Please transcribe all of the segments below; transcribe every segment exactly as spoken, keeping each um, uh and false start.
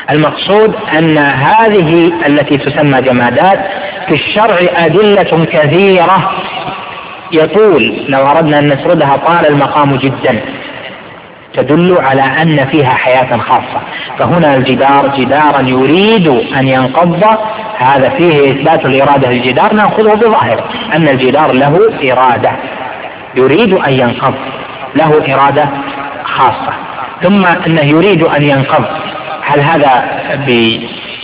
المقصود أن هذه التي تسمى جمادات في الشرع أدلة كثيرة يطول لو أردنا أن نسردها طال المقام جدا، تدل على أن فيها حياة خاصة. فهنا الجدار جدارا يريد أن ينقض، هذا فيه إثبات الإرادة للجدار، نأخذه بظاهر أن الجدار له إرادة يريد أن ينقض، له إرادة خاصة. ثم أنه يريد أن ينقض، هل هذا ب...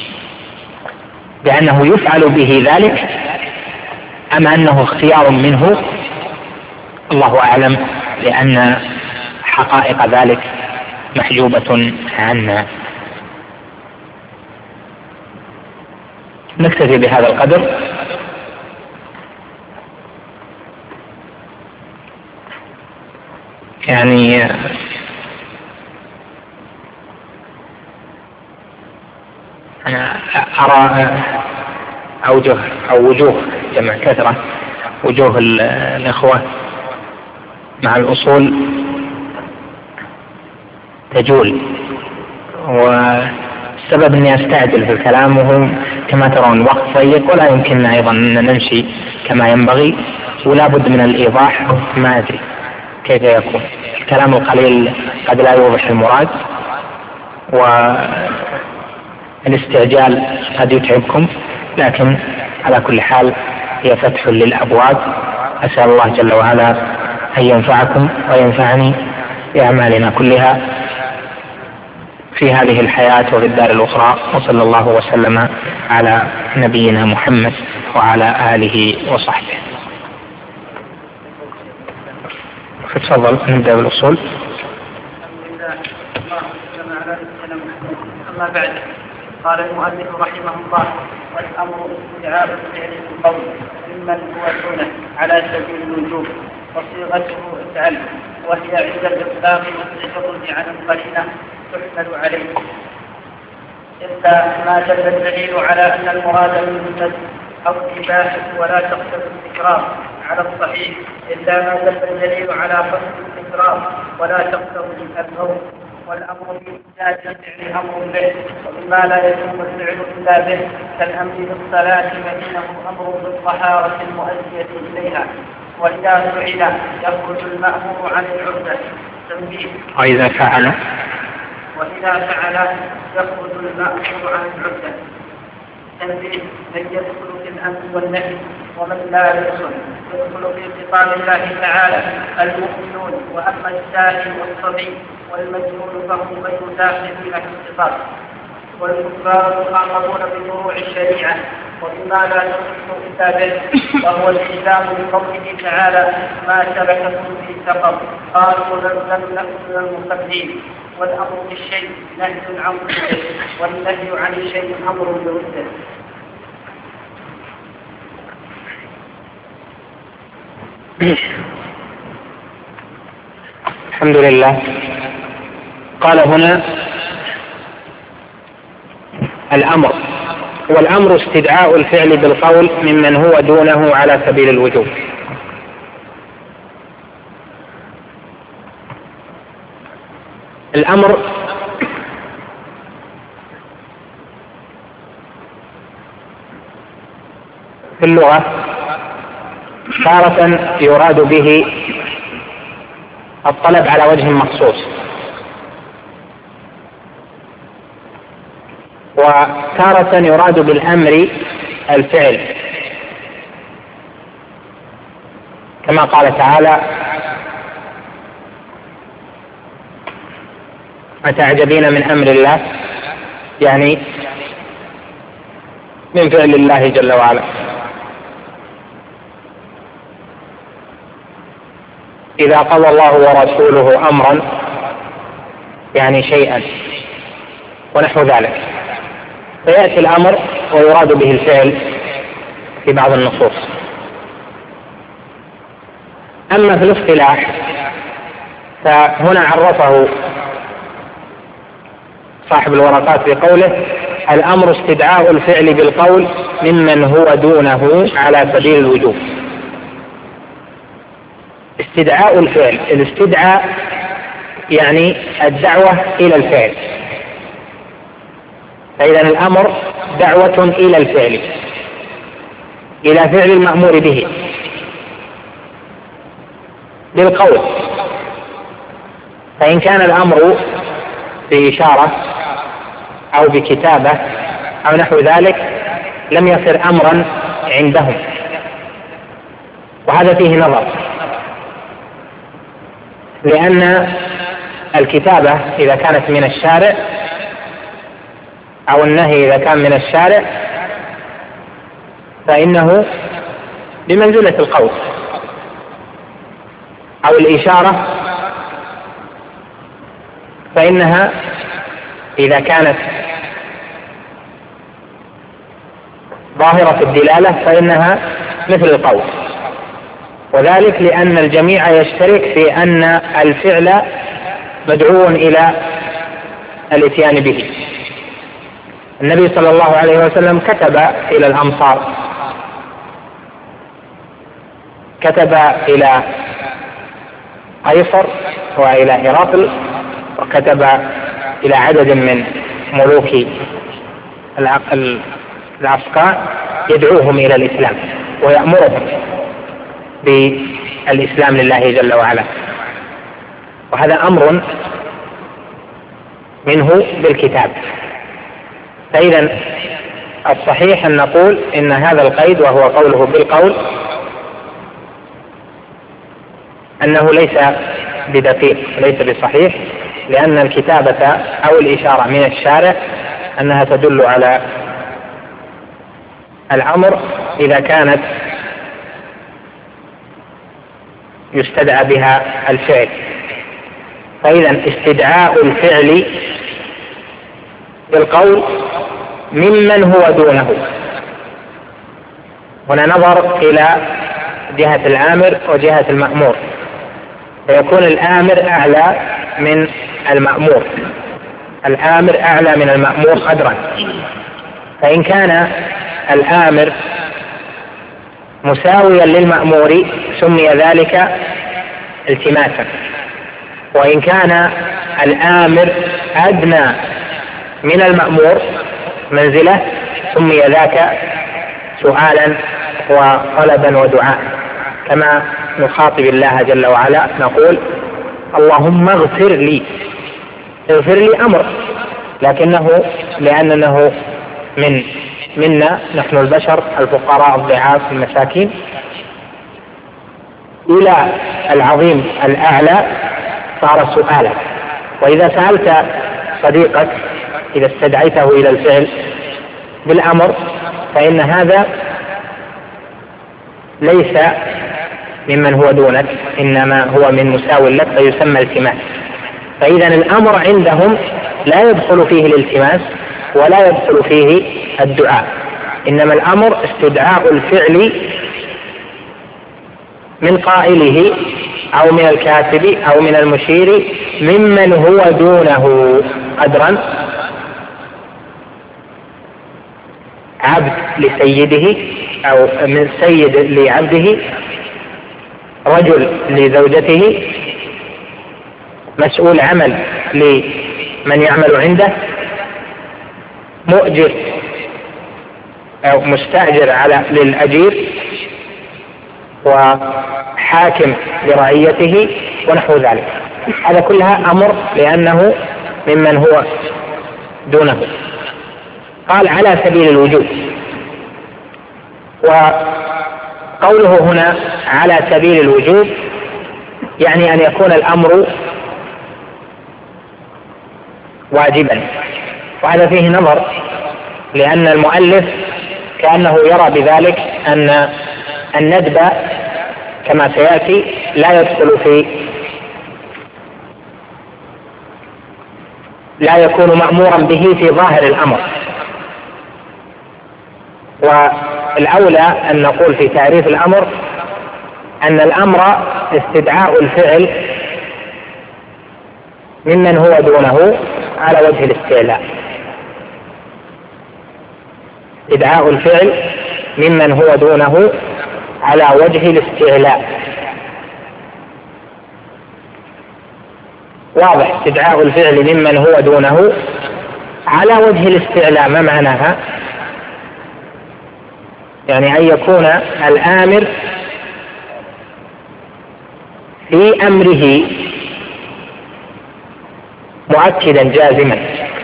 بأنه يفعل به ذلك أم أنه اختيار منه؟ الله أعلم، لأن حقائق ذلك محجوبة عنا. نكتفي بهذا القدر. يعني أنا أرى أوجه أو وجوه جمع كثرة وجوه الإخوة مع الأصول تجول، والسبب أني أستعجل في الكلام، وهو كما ترون وقت ضيق ولا يمكننا أيضا أن نمشي كما ينبغي، ولا بد من الإيضاح. ما أدري كيف يكون الكلام القليل قد لا يوضح المراد، والاستعجال قد يتعبكم، لكن على كل حال هي فتح للأبواب. أسأل الله جل وعلا أن ينفعكم وينفعني بأعمالنا كلها في هذه الحياة وفي الدار الأخرى، وصلى الله وسلم على نبينا محمد وعلى آله وصحبه. تفضل نبدأ بالأصول. أما بعد، قال المؤلف رحمه الله: والأمر استدعاء الفعل بالقول ممن هو دونه على سبيل الوجوب، وصيغته افعل، وهي عند الإطلاق والتجرد عن القرينة تحمل عليه، إلا ما دل الدليل على أن المراد بالمثل أو الإباحة ولا تقصد التكرار على الصحيح، إلا ما دل الدليل على قصد التكرار ولا تقصد الأمر. والأمر بإيجاد الفعل أمر به، وبما لا يتم الفعل إلا به كالأمر بالصلاة فإنه أمر بالطهارة المؤدية إليها، وإذا فعل يخرج المأمور عن العهدة. تنبيه: وإذا فعل وإذا فعل يخرج المأمور عن العهدة. تنبيه: من يدخل في الأمر والنهي ومن لا يدخل يدخل في خطاب الله تعالى المؤمنون، وأما السائل والصبي والمجنون فهم غير داخلين في الخطاب، والكفار مخاطبون بفروع الشريعة وبما لا يصح إلا به، وهو الإلزام بقوله تعالى: ما سلككم في سقر قالوا لم نكن من المصلين. والأمر بالشيء نهي عن ضده، والنهي عن الشيء أمر بضده. الحمد لله. قال هنا الأمر، والأمر استدعاء الفعل بالقول ممن هو دونه على سبيل الوجوب. الأمر في اللغة تارة يراد به الطلب على وجه مخصوص، وتارة يراد بالأمر الفعل، كما قال تعالى: أتعجبين من أمر الله، يعني من فعل الله جل وعلا. إذا قضى الله ورسوله أمرا يعني شيئا ونحو ذلك، فيأتي الأمر ويراد به الفعل في بعض النصوص. أما في الاصطلاح فهنا عرفه صاحب الورقات بقوله: الأمر استدعاء الفعل بالقول ممن هو دونه على سبيل الوجوب. استدعاء الفعل، الاستدعاء يعني الدعوة إلى الفعل، فإذا الأمر دعوة إلى الفعل، إلى فعل المأمور به بالقول. فإن كان الأمر بإشارة أو بكتابة أو نحو ذلك لم يصر أمرا عندهم، وهذا فيه نظر، لأن الكتابة إذا كانت من الشارع أو النهي إذا كان من الشارع فإنه بمنزلة القول، أو الإشارة فإنها إذا كانت ظاهرة الدلالة فإنها مثل القول، وذلك لأن الجميع يشترك في أن الفعل مدعو إلى الإتيان به. النبي صلى الله عليه وسلم كتب إلى الأمصار، كتب إلى قيصر وإلى هرقل، وكتب إلى عدد من ملوك العسكر يدعوهم إلى الإسلام ويأمرهم بالإسلام لله جل وعلا، وهذا أمر منه بالكتاب. فإذا الصحيح أن نقول إن هذا القيد وهو قوله بالقول أنه ليس بدقيق، ليس بصحيح، لأن الكتابة أو الإشارة من الشارع أنها تدل على الأمر إذا كانت يستدعى بها الفعل. فإذا استدعاء الفعل بالقول ممن هو دونه، هنا نظر إلى جهة الآمر وجهة المأمور، فيكون الآمر أعلى من المأمور، الآمر أعلى من المأمور قدرا. فإن كان الآمر مساويا للمأمور سمي ذلك التماسا، وإن كان الآمر أدنى من المأمور منزلة سمي ذاك سؤالا وطلبا ودعاء، كما نخاطب الله جل وعلا نقول اللهم اغفر لي. اغفر لي أمر، لكنه لأنه من منا نحن البشر الفقراء الضعاف المساكين إلى العظيم الأعلى صار سؤالا. وإذا سألت صديقك إذا استدعيته إلى الفعل بالأمر فإن هذا ليس ممن هو دونك، إنما هو من مساو لك فيسمى التماس. فإذا الأمر عندهم لا يدخل فيه الالتماس ولا يدخل فيه الدعاء، إنما الأمر استدعاء الفعل من قائله أو من الكاتب أو من المشير ممن هو دونه قدرا، عبد لسيده أو من سيد لعبده، رجل لزوجته، مسؤول عمل لمن يعمل عنده، مؤجر أو مستأجر على للأجير، وحاكم لرعيته ونحو ذلك. هذا كلها أمر لأنه ممن هو دونه. قال على سبيل الوجوب، وقوله هنا على سبيل الوجوب يعني أن يكون الأمر واجبا، وهذا فيه نظر، لأن المؤلف كأنه يرى بذلك أن الندب كما سيأتي لا يدخل في لا يكون مأمورا به في ظاهر الأمر. والأولى أن نقول في تعريف الأمر أن الأمر استدعاء الفعل ممن هو دونه على وجه الاستعلاء، استدعاء الفعل ممن هو دونه على وجه الاستعلاء. واضح، استدعاء الفعل ممن هو دونه على وجه الاستعلاء ما معناها؟ يعني أن يكون الآمر في أمره مؤكدا جازما.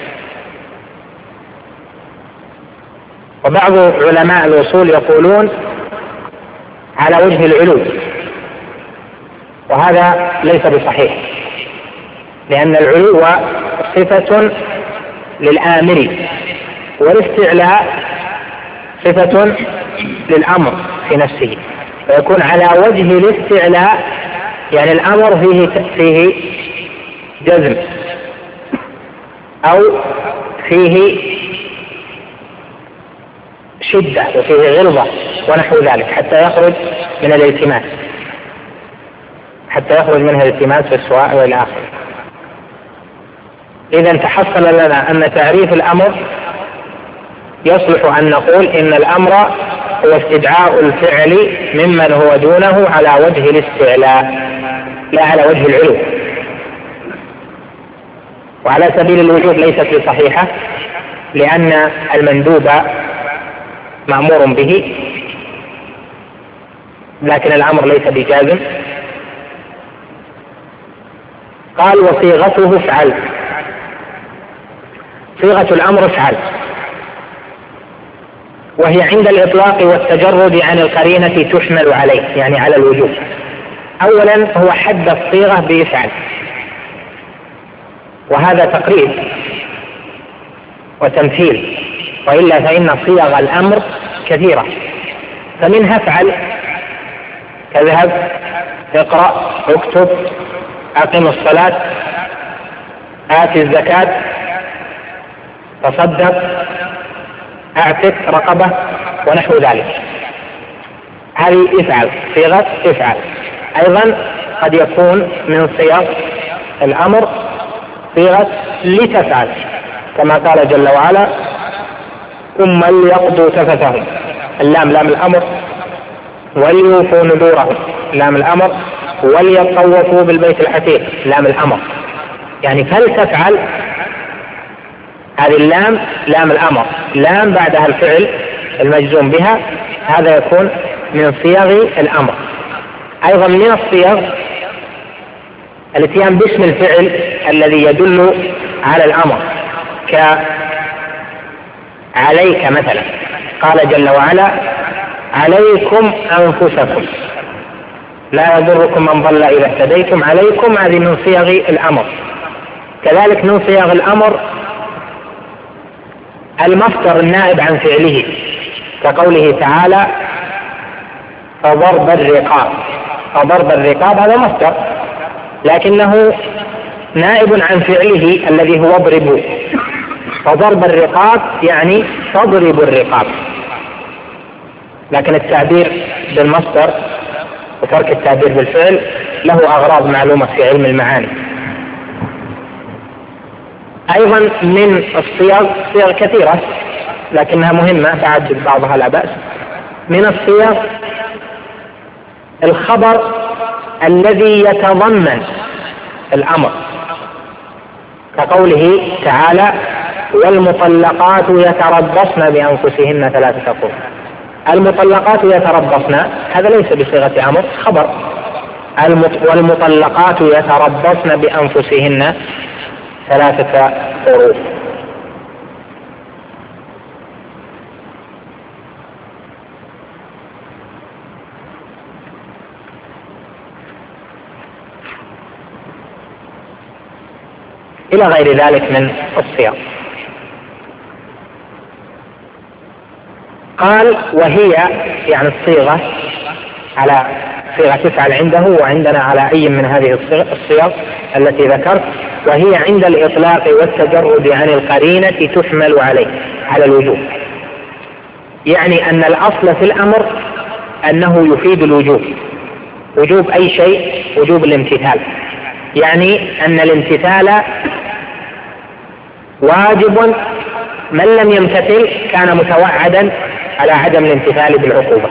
وبعض علماء الوصول يقولون على وجه العلو، وهذا ليس بصحيح، لأن العلو صفة للآمر والاستعلاء صفة للأمر في نفسه، فيكون على وجه الاستعلاء يعني الأمر فيه فيه جزم أو فيه شدة وفيه غلظة ونحو ذلك حتى يخرج من الالتماس حتى يخرج منها الالتماس في السواء والى آخره. إذا تحصل لنا أن تعريف الأمر يصلح أن نقول إن الأمر هو استدعاء الفعل ممن هو دونه على وجه الاستعلاء لا على وجه العلو. وعلى سبيل الوجوب ليست بصحيحة، لأن المندوب مأمور به لكن الأمر ليس بجازم. قال وصيغته افعل، صيغة الأمر افعل، وهي عند الإطلاق والتجرد عن القرينة تحمل عليه يعني على الوجوب. أولا هو حد الصيغة بافعل، وهذا تقريب وتمثيل، وإلا فإن صيغ الأمر كثيرة، فمنها افعل كذهب، اقرأ، اكتب، أقم الصلاة، آت الزكاة، تصدق، اعتق رقبة ونحو ذلك. هذه افعل، صيغة افعل. أيضا قد يكون من صيغ الأمر صيغة لتفعل، كما قال جل وعلا ثم ليقضوا تفثهم، اللام لام الأمر، وليوفوا نذورهم لام الأمر، وليطوفوا بالبيت العتيق لام الأمر. يعني فلتفعل هذه اللام لام الأمر، لام بعدها الفعل المجزوم بها، هذا يكون من صيغ الأمر. أيضا من الصيغ الاتيان باسم الفعل الذي يدل على الأمر، كعليك مثلا، قال جل وعلا عليكم أنفسكم لا يضركم من ضل إذا اهتديتم، عليكم هذه من صيغ الأمر. كذلك من صيغ الأمر المصدر النائب عن فعله، كقوله تعالى فضرب الرقاب، فضرب الرقاب هذا مصدر لكنه نائب عن فعله الذي هو اضربوا، فضرب الرقاب يعني تضرب الرقاب، لكن التعبير بالمصدر وترك التعبير بالفعل له أغراض معلومة في علم المعاني. أيضا من الصيغ صيغ كثيرة لكنها مهمة بعد بعضها لا بأس. من الصيغ الخبر الذي يتضمن الأمر، كقوله تعالى والمطلقات يتربصن بأنفسهن ثلاثة قروء. المطلقات يتربصن هذا ليس بصيغة أمر، خبر. والمطلقات يتربصن بأنفسهن ثلاثة قروء. إلى غير ذلك من الصيغ. قال وهي يعني الصيغة على صيغة تفعل عنده وعندنا على أي من هذه الصيغ التي ذكرت، وهي عند الإطلاق والتجرد عن القرينة تحمل عليه على الوجوب. يعني أن الأصل في الأمر أنه يفيد الوجوب، وجوب أي شيء، وجوب الامتثال، يعني أن الامتثال واجب، من لم يمتثل كان متوعدا على عدم الامتثال بالعقوبة.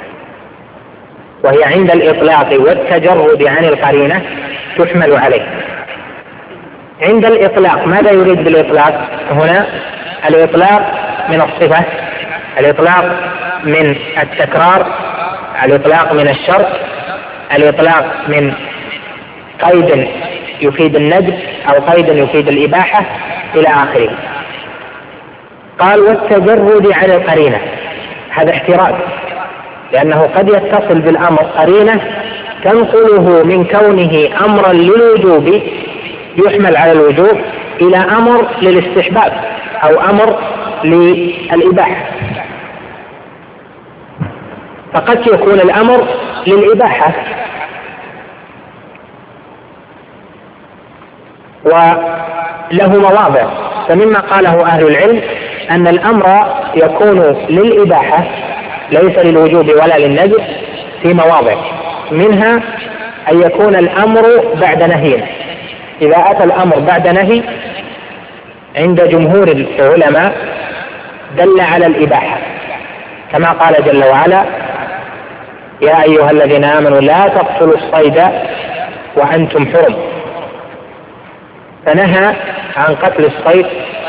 وهي عند الإطلاق والتجرد عن القرينة تحمل عليه. عند الإطلاق ماذا يريد بالإطلاق هنا؟ الإطلاق من الصفة، الإطلاق من التكرار، الإطلاق من الشرط، الإطلاق من قيد يفيد الندب أو قيد يفيد الإباحة إلى آخره. قال والتجرد عن القرينة، هذا احتراز، لأنه قد يتصل بالأمر قرينة تنقله من كونه أمرا للوجوب يحمل على الوجوب إلى أمر للاستحباب أو أمر للإباحة، فقد يكون الأمر للإباحة وله مواضع. فمما قاله أهل العلم أن الأمر يكون للإباحة ليس للوجوب ولا للندب في مواضع، منها أن يكون الأمر بعد نهي. إذا أتى الأمر بعد نهي عند جمهور العلماء دل على الإباحة، كما قال جل وعلا يا أيها الذين آمنوا لا تقتلوا الصيد وأنتم حرم، فنهى عن قتل الصيد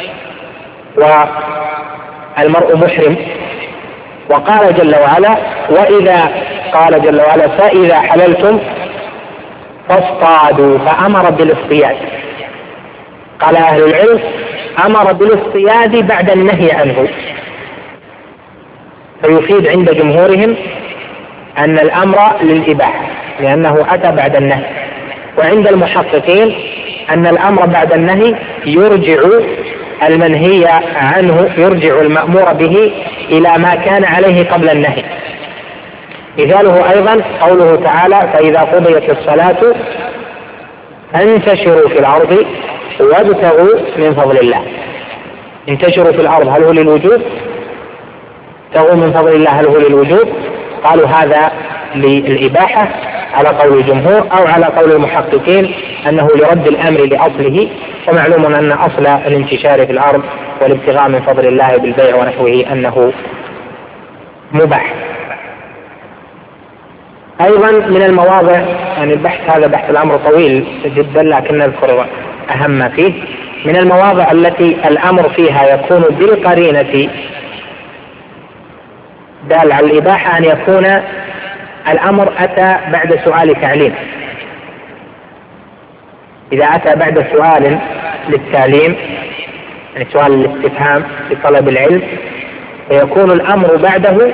والمرء محرم. وقال جل وعلا وإذا قال جل وعلا فإذا حللتم فاصطادوا، فأمر بالاصطياد. قال أهل العلم أمر بالاصطياد بعد النهي عنه، فيفيد عند جمهورهم أن الأمر للإباحة لأنه أتى بعد النهي. وعند المحققين أن الأمر بعد النهي يرجع المنهي عنه، يرجع المأمور به إلى ما كان عليه قبل النهي. مثاله أيضا قوله تعالى فإذا قضيت الصلاة انتشروا في الأرض وابتغوا من فضل الله. انتشروا في الأرض هل هو للوجوب؟ ابتغوا من فضل الله هل هو للوجوب؟ قالوا هذا للإباحة على قول الجمهور، أو على قول المحققين أنه لرد الأمر لأصله. ومعلوم أن أصل الانتشار في الأرض والابتغاء من فضل الله بالبيع ونحوه أنه مباح. أيضا من المواضع، يعني البحث هذا بحث الأمر طويل جدا لكن نذكر أهم ما فيه، من المواضع التي الأمر فيها يكون بالقرينة دال على الإباحة أن يكون الأمر أتى بعد سؤال تعليم. إذا أتى بعد سؤال للتعليم يعني سؤال الاستفهام في طلب العلم فيكون الأمر بعده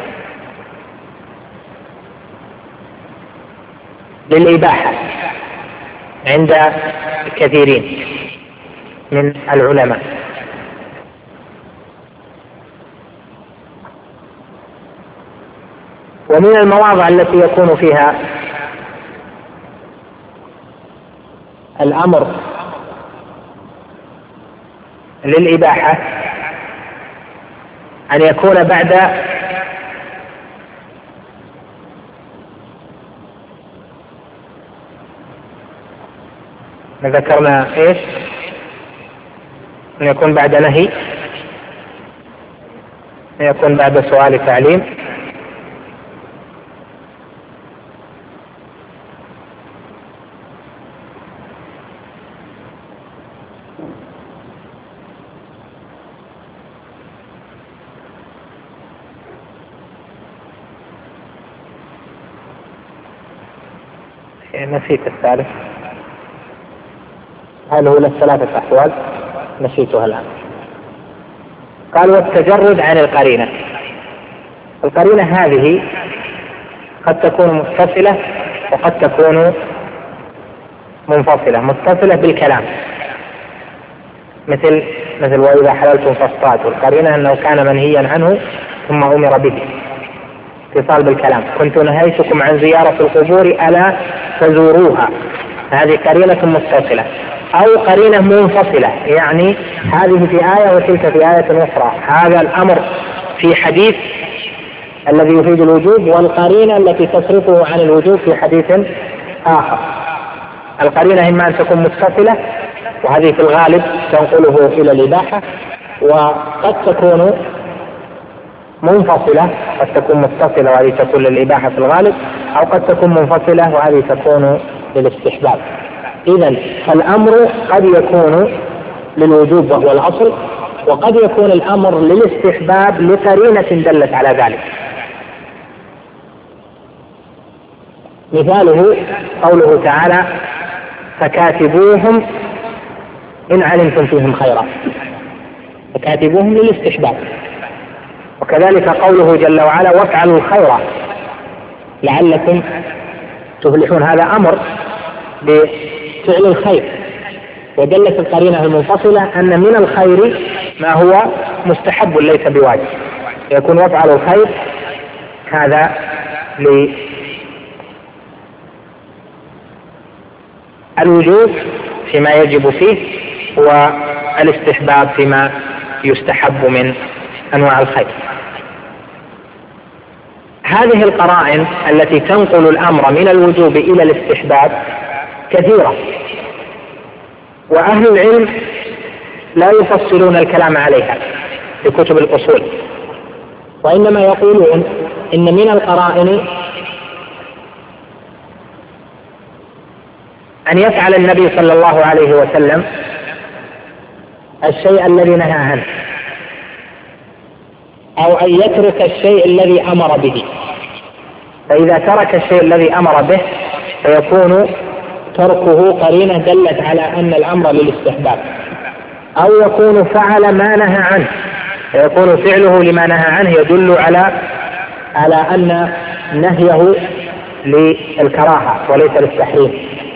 للإباحة عند كثيرين من العلماء. ومن المواضع التي يكون فيها الأمر للإباحة أن يكون بعد ما ذكرنا إيش؟ أن يكون بعد نهي، أن يكون بعد سؤال تعليم، نسيت الثالث. هل هو للثلاثة أحوال؟ نسيتها الآن. قال والتجرد عن القرينة. القرينة هذه قد تكون متصلة وقد تكون منفصلة. متصلة بالكلام مثل مثل وإذا حللتم فاصطادوا، القرينة أنه كان منهيا عنه ثم أمر به. اتصال بالكلام كنت نهيتكم عن زيارة القبور ألا فزوروها، هذه قرينة متصلة. أو قرينة منفصلة يعني هذه في آية وتلك في آية أخرى، هذا الأمر في حديث الذي يفيد الوجوب والقرينة التي تصرفه عن الوجوب في حديث آخر. القرينة إما أن تكون متصلة وهذه في الغالب تنقله إلى الإباحة، وقد تكون منفصلة، قد تكون متصلة وهذه تكون للإباحة في الغالب، أو قد تكون منفصلة وهذه تكون للاستحباب. إذن فالأمر قد يكون للوجوب وهو الأصل، وقد يكون الأمر للاستحباب لقرينة دلت على ذلك. مثاله قوله تعالى: فكاتبوهم إن علمتم فيهم خيرا، فكاتبوهم للاستحباب. وكذلك قوله جل وعلا: وافعلوا الخير لعلكم تفلحون، هذا أمر بفعل الخير، ودلت القرينة المنفصلة أن من الخير ما هو مستحب ليس بواجب، يكون وافعلوا الخير هذا للوجوب فيما يجب فيه، والاستحباب فيما يستحب من أنواع الخير. هذه القرائن التي تنقل الأمر من الوجوب إلى الاستحباب كثيرة، وأهل العلم لا يفصلون الكلام عليها في كتب الأصول، وإنما يقولون إن من القرائن أن يفعل النبي صلى الله عليه وسلم الشيء الذي نهى عنه، أو أن يترك الشيء الذي أمر به، فإذا ترك الشيء الذي أمر به فيكون تركه قرينة دلت على أن الأمر للاستحباب، أو يكون فعل ما نهى عنه فيكون فعله لما نهى عنه يدل على على أن نهيه للكراهة وليس للتحريم.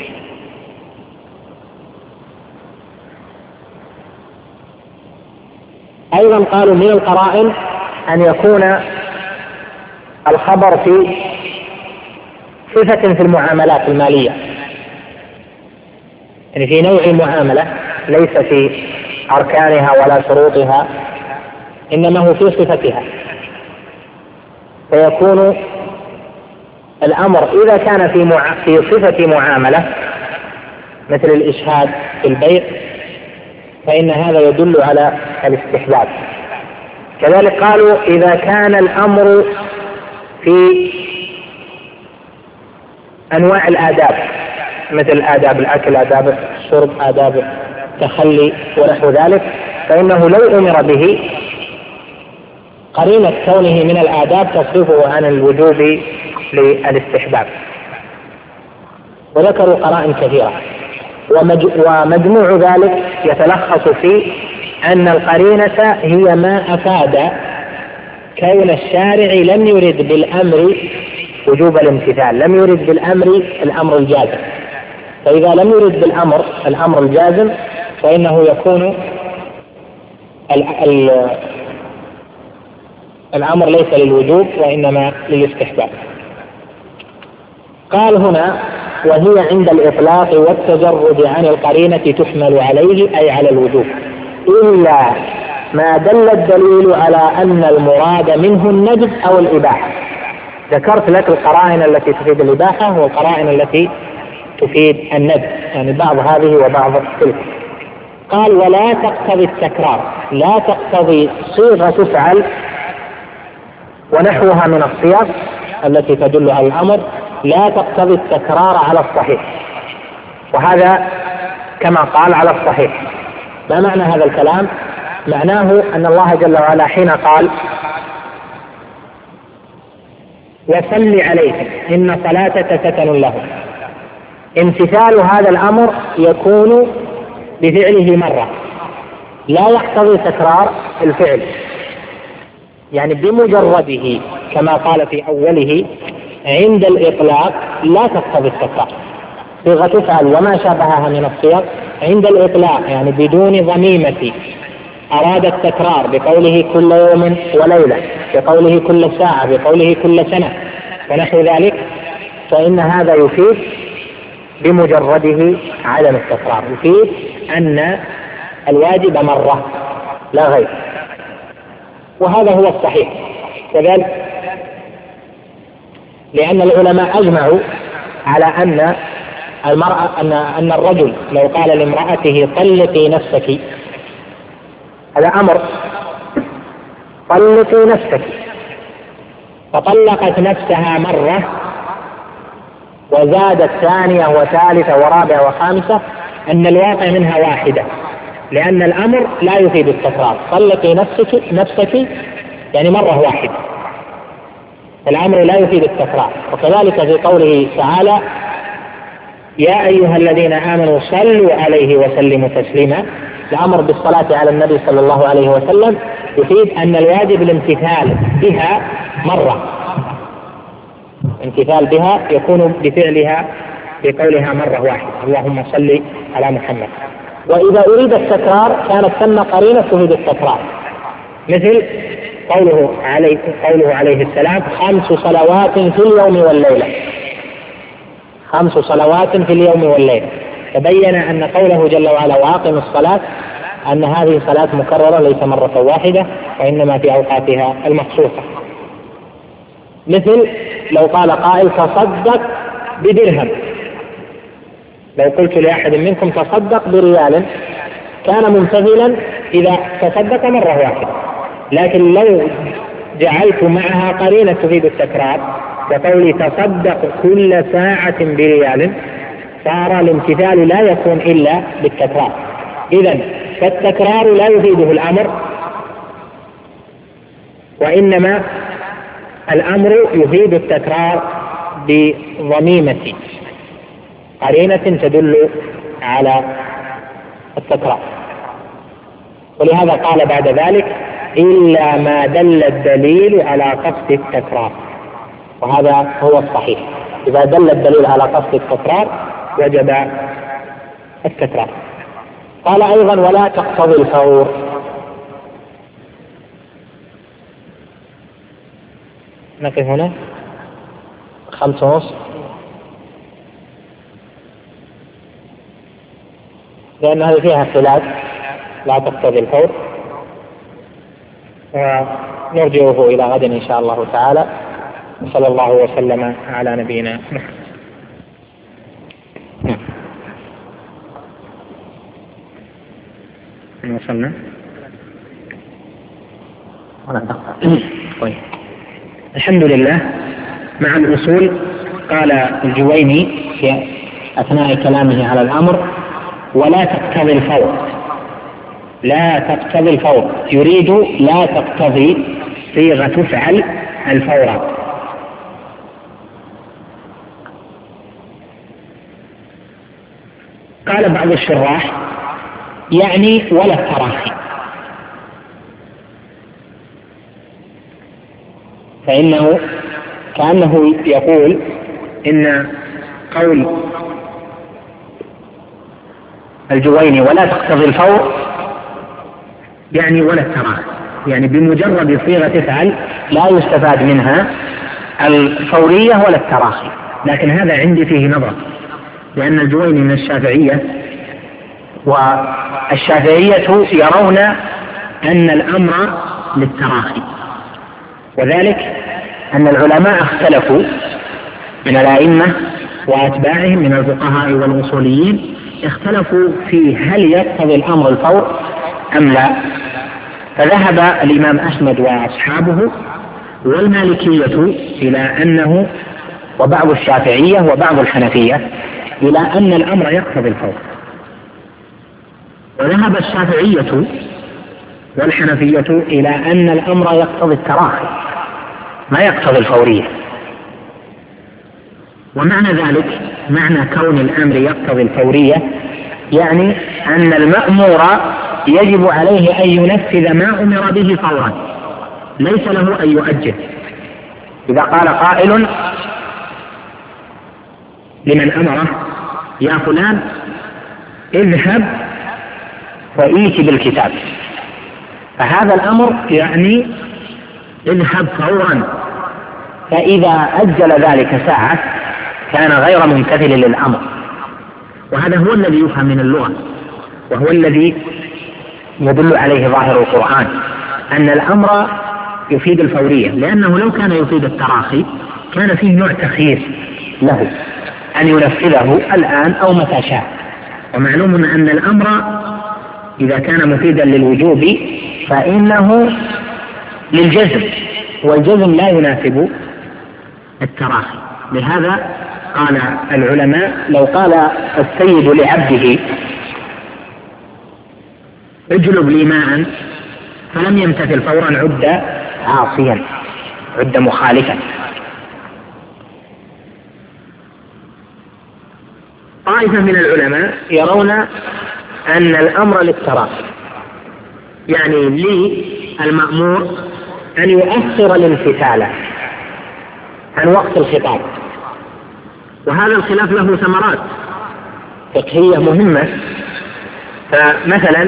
أيضا قالوا من القرائن أن يكون الخبر في صفة في المعاملات المالية، يعني في نوع المعاملة ليس في أركانها ولا شروطها، إنما هو في صفتها، فيكون الأمر إذا كان في مع... في صفة معاملة مثل الإشهاد في البيع فإن هذا يدل على الاستحباب. كذلك قالوا إذا كان الأمر في أنواع الآداب مثل آداب الأكل، آداب الشرب، آداب التخلي ونحو ذلك، فإنه لو أمر به قرينة كونه من الآداب تصرفه عن الوجوب للاستحباب. وذكروا قرائن كثيرة، ومجموع ذلك يتلخص في أن القرينة هي ما أفاد كون الشارع لم يرد بالأمر وجوب الامتثال، لم يرد بالأمر الأمر الجازم، فإذا لم يرد بالأمر الأمر الجازم فإنه يكون الأمر ليس للوجوب وإنما للاستحباب. قال هنا: وهي عند الإطلاق والتجرد عن القرينة تحمل عليه أي على الوجوب، إلا ما دل الدليل على أن المراد منه الندب أو الإباحة. ذكرت لك القرائن التي تفيد الإباحة والقرائن التي تفيد الندب، يعني بعض هذه وبعض تلك. قال: ولا تقتضي التكرار، لا تقتضي صيغة تفعل ونحوها من الصيغ التي تدل على الأمر، لا تقتضي التكرار على الصحيح، وهذا كما قال على الصحيح. ما معنى هذا الكلام؟ معناه أن الله جل وعلا حين قال: وصل عليهم إن صلاتك سكن لهم، امتثال هذا الأمر يكون بفعله مرة، لا يقتضي تكرار الفعل، يعني بمجرده كما قال في أوله عند الإطلاق لا تقتضي التكرار. صيغة تفعل وما شابهها من الصيغ عند الإطلاق يعني بدون ضميمة أراد التكرار بقوله كل يوم وليلة، بقوله كل ساعة، بقوله كل سنة ونحو ذلك، فإن هذا يفيد بمجرده عدم التكرار، يفيد أن الواجب مرة لا غير، وهذا هو الصحيح كذلك، لأن العلماء أجمعوا على أن المرأة أن أن الرجل لو قال لامرأته طلقي نفسك، هذا أمر، طلقي نفسك، فطلقت نفسها مرة وزادت ثانية وثالثة ورابعة وخامسة أن الواقع منها واحدة، لأن الأمر لا يفيد التكرار. طلقي نفسك نفسك يعني مرة واحدة، الأمر لا يفيد التكرار. وكذلك في قوله تعالى يا أيها الذين آمنوا صلوا عليه وسلموا تسليما، الأمر بالصلاة على النبي صلى الله عليه وسلم يفيد أن الواجب الامتثال بها مرة، امتثال بها يكون بفعلها بقولها مرة واحدة، اللهم صل على محمد. وإذا أريد التكرار كانت ثم قرينة تفيد التكرار، مثل قوله عليه, قوله عليه السلام خمس صلوات في اليوم والليلة، خمس صلوات في اليوم والليلة. تبين أن قوله جل وعلا وأقم الصلاة أن هذه صلاة مكررة ليس مرة واحدة، وإنما في أوقاتها المخصوصة. مثل لو قال قائل تصدق بدرهم، لو قلت لأحد منكم تصدق بريال كان ممتثلا إذا تصدق مرة واحدة، لكن لو جعلت معها قرينة تفيد التكرار وقولي تصدق كل ساعة بريال صار الامتثال لا يكون إلا بالتكرار. إذن فالتكرار لا يفيده الأمر، وإنما الأمر يفيد التكرار بضميمة قرينة تدل على التكرار. ولهذا قال بعد ذلك إلا ما دل الدليل على قصد التكرار، وهذا هو الصحيح. إذا دل الدليل على قصد التكرار وجب التكرار. قال أيضا ولا تقتضي الفور. نقف هنا خمسة ونص، لأن هذه فيها خلاف، لا تقتضي الفور، ونرجعه إلى غد إن شاء الله تعالى. صلى الله وسلم على نبينا محمد. وصلنا الحمد لله. مع الأصول قال الجويني في أثناء كلامه على الأمر ولا تقتضي الفور، لا تقتضي الفور، يريد لا تقتضي صيغة تفعل الفور. قال بعض الشراح يعني ولا التراخي، فإنه كأنه يقول إن قول الجويني ولا تقتضي الفور يعني ولا التراخي، يعني بمجرد صيغة تفعل لا يستفاد منها الفورية ولا التراخي. لكن هذا عندي فيه نظر، لأن الجويني من الشافعية، والشافعية يرون أن الأمر للتراخي، وذلك أن العلماء اختلفوا من الأئمة وأتباعهم من الفقهاء والأصوليين، اختلفوا في هل يقتضي الأمر الفور أم لا. فذهب الإمام أحمد وأصحابه والمالكية إلى أنه، وبعض الشافعية وبعض الحنفية إلى أن الأمر يقتضي الفور، وذهب الشافعية والحنفية إلى أن الأمر يقتضي التراخي ما يقتضي الفورية. ومعنى ذلك، معنى كون الأمر يقتضي الفورية، يعني أن المأمور يجب عليه أن ينفذ ما أمر به فورا، ليس له أن يؤجل. إذا قال قائل لمن أمره يا فلان اذهب وإيت بالكتاب، فهذا الأمر يعني اذهب فورا، فإذا أجل ذلك ساعة كان غير ممتثل للأمر. وهذا هو الذي يفهم من اللغة، وهو الذي يدل عليه ظاهر القرآن، أن الأمر يفيد الفورية، لأنه لو كان يفيد التراخي كان فيه نوع تخيير له أن ينفذه الآن أو متى شاء. ومعلوم أن الأمر إذا كان مفيدا للوجوب فإنه للجزم، والجزم لا يناسب التراخي. لهذا قال العلماء لو قال السيد لعبده اجلب لي ماء فلم يمتثل فورا عد عاصيا، عد مخالفا. طائفة من العلماء يرون أن الأمر للتراخي، يعني لي المأمور أن يؤخر الامتثال عن وقت الخطاب، وهذا الخلاف له ثمرات فقهية مهمة. فمثلا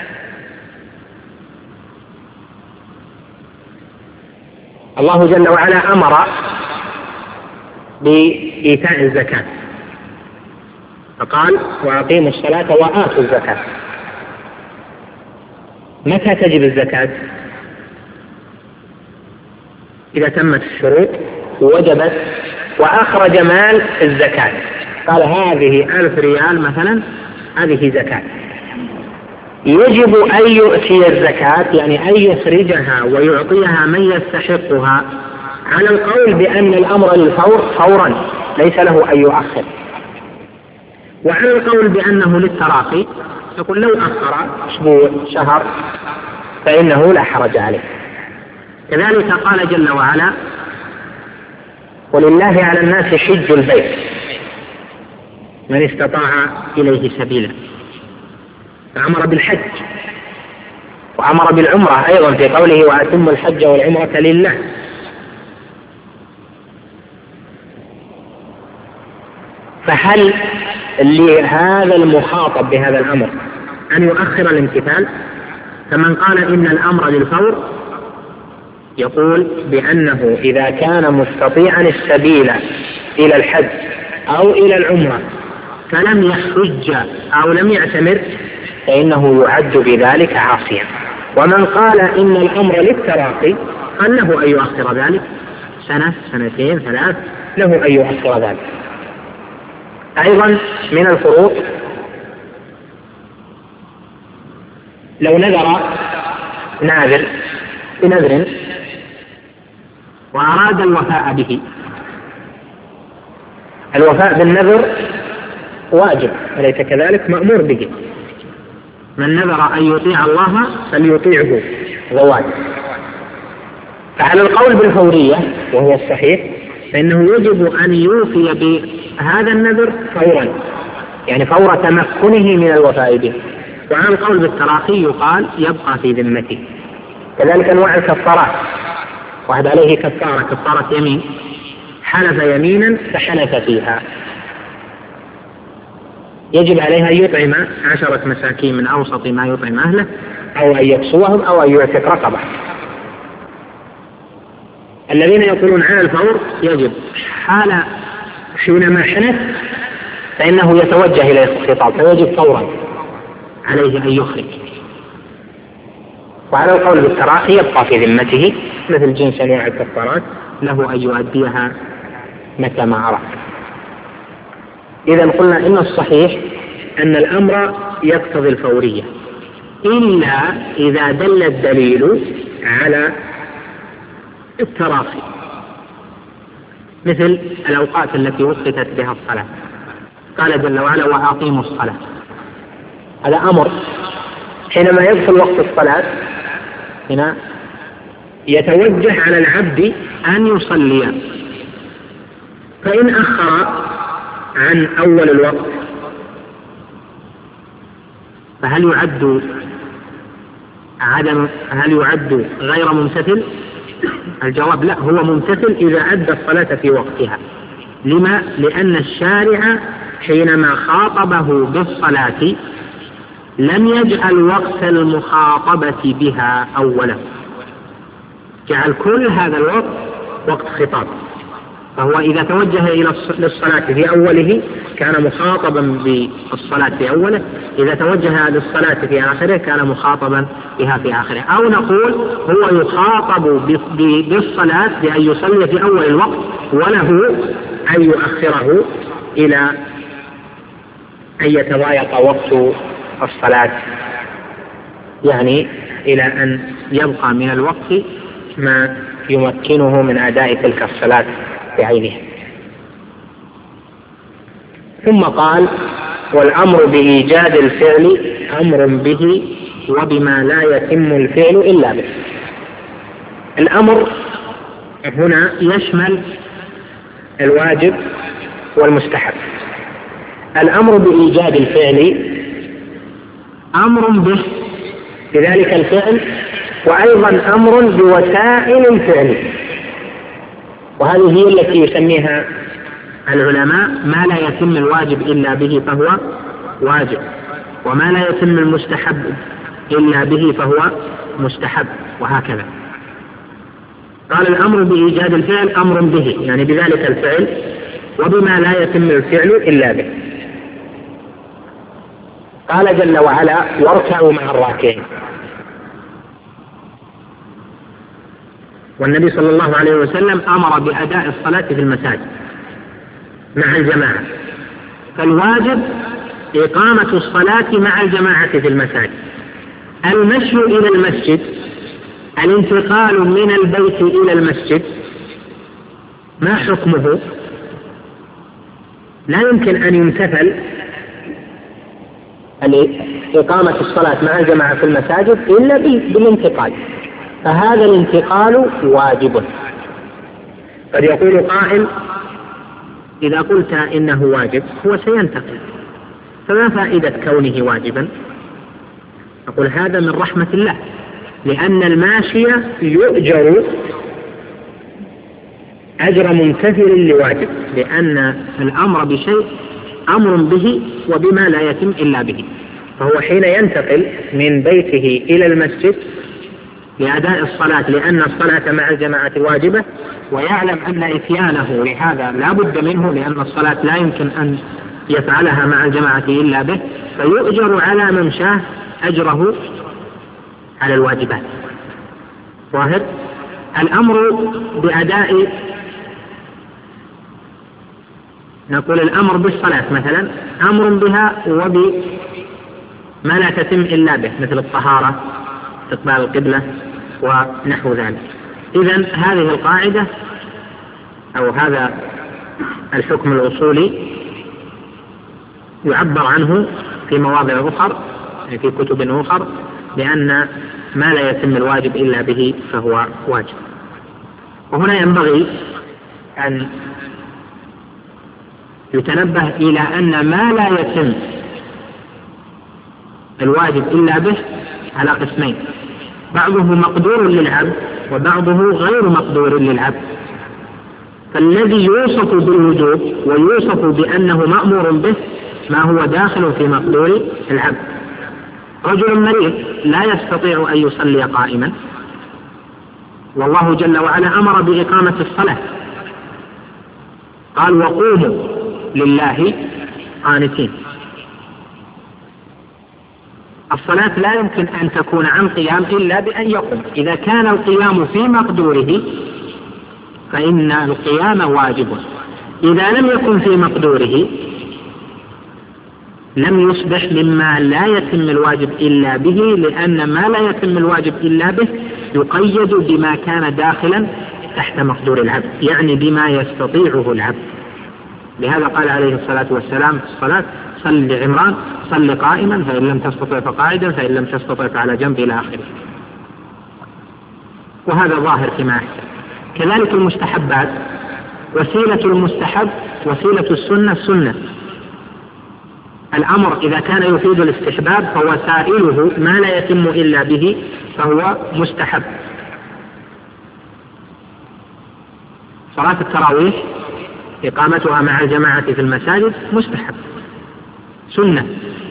الله جل وعلا أمر بإيتاء الزكاة فقال وأقيموا الصلاة وآتوا الزكاة. متى تجب الزكاة؟ إذا تمت الشروط ووجبت وأخرج مال الزكاة، قال هذه ألف ريال مثلا، هذه زكاة، يجب أن يؤتي الزكاة يعني أن يخرجها ويعطيها من يستحقها، على القول بأن الأمر للفور فورا ليس له أن يؤخر، وعلى القول بأنه للتراخي يقول لو أخر أسبوع شهر فإنه لا حرج عليه. كذلك قال جل وعلا ولله على الناس حج البيت من استطاع إليه سبيلا، فأمر بالحج وأمر بالعمرة أيضا في قوله وأتم الحج والعمرة لله. فهل لهذا المخاطب بهذا الأمر أن يؤخر الامتثال؟ فمن قال إن الأمر للفور يقول بأنه إذا كان مستطيعا السبيل إلى الحج أو إلى العمرة فلم يحج أو لم يعتمر فإنه يعد بذلك عاصيا. ومن قال إن الأمر للتراخي قال له أن يؤخر ذلك سنة سنتين ثلاث، له أن يؤخر ذلك. أيضا من الفروق لو نذر ناذر بنذر وأراد الوفاء به، الوفاء بالنذر واجب أليس كذلك؟ مأمور به، من نذر أن يطيع الله فليطيعه ذو. فعلى القول بالفورية وهو الصحيح فإنه يجب أن يوفي بهذا النذر فورا، يعني فور تمكنه من الوفاء به. وعلى القول بالتراخي يقال يبقى في ذمته. كذلك أنواع الكفارات، واحد عليه كفارة كفارة يمين، حلف يمينا فحلف فيها، يجب عليها أن يطعم عشرة مساكين من أوسط ما يطعم أهله، أو أن يكسوهم، أو أن يعتق رقبة. الذين يقولون على الفور يجب حال حينما حنث فإنه يتوجه إلى الخطاب فيجب فورا عليه أن يخرج. وعلى القول بالتراخي يبقى في ذمته مثل جنس أنواع الكفارات، له أن يؤديها متى ما عرف. إذا قلنا إن الصحيح أن الأمر يقتضي الفورية إلا إذا دل الدليل على التراخي، مثل الأوقات التي وقتت بها الصلاة، قال جل وعلا وأقيموا الصلاة، هذا أمر حينما يدخل وقت الصلاة هنا يتوجه على العبد أن يصلي، فإن أخر عن أول الوقت فهل يعد عدم هل يعد غير ممتثل؟ الجواب لا، هو ممتثل إذا أدى الصلاة في وقتها. لما؟ لأن الشارع حينما خاطبه بالصلاة لم يجعل وقت المخاطبة بها أولا، جعل كل هذا الوقت وقت خطاب، فهو إذا توجه إلى للصلاة في أوله كان مخاطبا بالصلاة في أوله، إذا توجه للصلاة في آخره كان مخاطبا بها في آخره. أو نقول هو يخاطب بالصلاة بأن يصلي في أول الوقت وله أن يؤخره إلى أن يتضايق وقت الصلاة، يعني إلى أن يبقى من الوقت ما يمكنه من أداء تلك الصلاة بعينها. ثم قال والأمر بإيجاد الفعل أمر به وبما لا يتم الفعل إلا به. الأمر هنا يشمل الواجب والمستحب. الأمر بإيجاد الفعل أمر به بذلك الفعل، وأيضا أمر بوسائل الفعل، وهذه هي التي يسميها العلماء ما لا يتم الواجب إلا به فهو واجب، وما لا يتم المستحب إلا به فهو مستحب، وهكذا. قال الأمر بإيجاد الفعل أمر به، يعني بذلك الفعل، وبما لا يتم الفعل إلا به. قال جل وعلا واركعوا مع الراكعين. والنبي صلى الله عليه وسلم أمر بأداء الصلاة في المساجد مع الجماعة، فالواجب إقامة الصلاة مع الجماعة في المساجد. المشي إلى المسجد، الانتقال من البيت إلى المسجد، ما حكمه؟ لا يمكن أن يمتثل إقامة الصلاة مع الجماعة في المساجد إلا بالانتقال، فهذا الانتقال واجب. قد يقول قائل إذا قلت إنه واجب هو سينتقل، فما فائدة كونه واجبا؟ أقول هذا من رحمة الله، لأن الماشي يؤجر أجر ممتثل لواجب، لأن الأمر بشيء أمر به وبما لا يتم إلا به. فهو حين ينتقل من بيته إلى المسجد لأداء الصلاة، لأن الصلاة مع الجماعة واجبة، ويعلم أن إتيانه لهذا لا بد منه، لأن الصلاة لا يمكن أن يفعلها مع الجماعة إلا به، فيؤجر على ممشاه أجره على الواجبات. ظاهر الأمر بأداء، نقول الأمر بالصلاة مثلا أمر بها وبما لا تتم إلا به، مثل الطهارة، استقبال القبلة ونحو ذلك. إذن هذه القاعدة أو هذا الحكم الأصولي يعبر عنه في مواضع أخرى في كتب أخرى بأن ما لا يتم الواجب إلا به فهو واجب. وهنا ينبغي أن يتنبه إلى أن ما لا يتم الواجب إلا به على قسمين، بعضه مقدور للعبد وبعضه غير مقدور للعبد. فالذي يوصف بالوجوب ويوصف بأنه مأمور به ما هو داخل في مقدور العبد. رجل مريض لا يستطيع أن يصلي قائما، والله جل وعلا أمر بإقامة الصلاة، قال وقوموا لله قانتين. الصلاة لا يمكن أن تكون عن قيام إلا بأن يقوم. إذا كان القيام في مقدوره فإن القيام واجب، إذا لم يكن في مقدوره لم يصبح مما لا يتم الواجب إلا به، لأن ما لا يتم الواجب إلا به يقيد بما كان داخلا تحت مقدور العبد، يعني بما يستطيعه العبد. لهذا قال عليه الصلاة والسلام في الصلاة صل لعمران صل قائما فإن لم تستطع فقاعدا فإن لم تستطع فعلى جنب إلى آخره. وهذا ظاهر فيما أحسن. كذلك المستحبات، وسيلة المستحب وسيلة السنة السنة. الأمر إذا كان يفيد الاستحباب فوسائله ما لا يتم إلا به فهو مستحب. صلاة التراويح إقامتها مع الجماعة في المساجد مستحب سنة.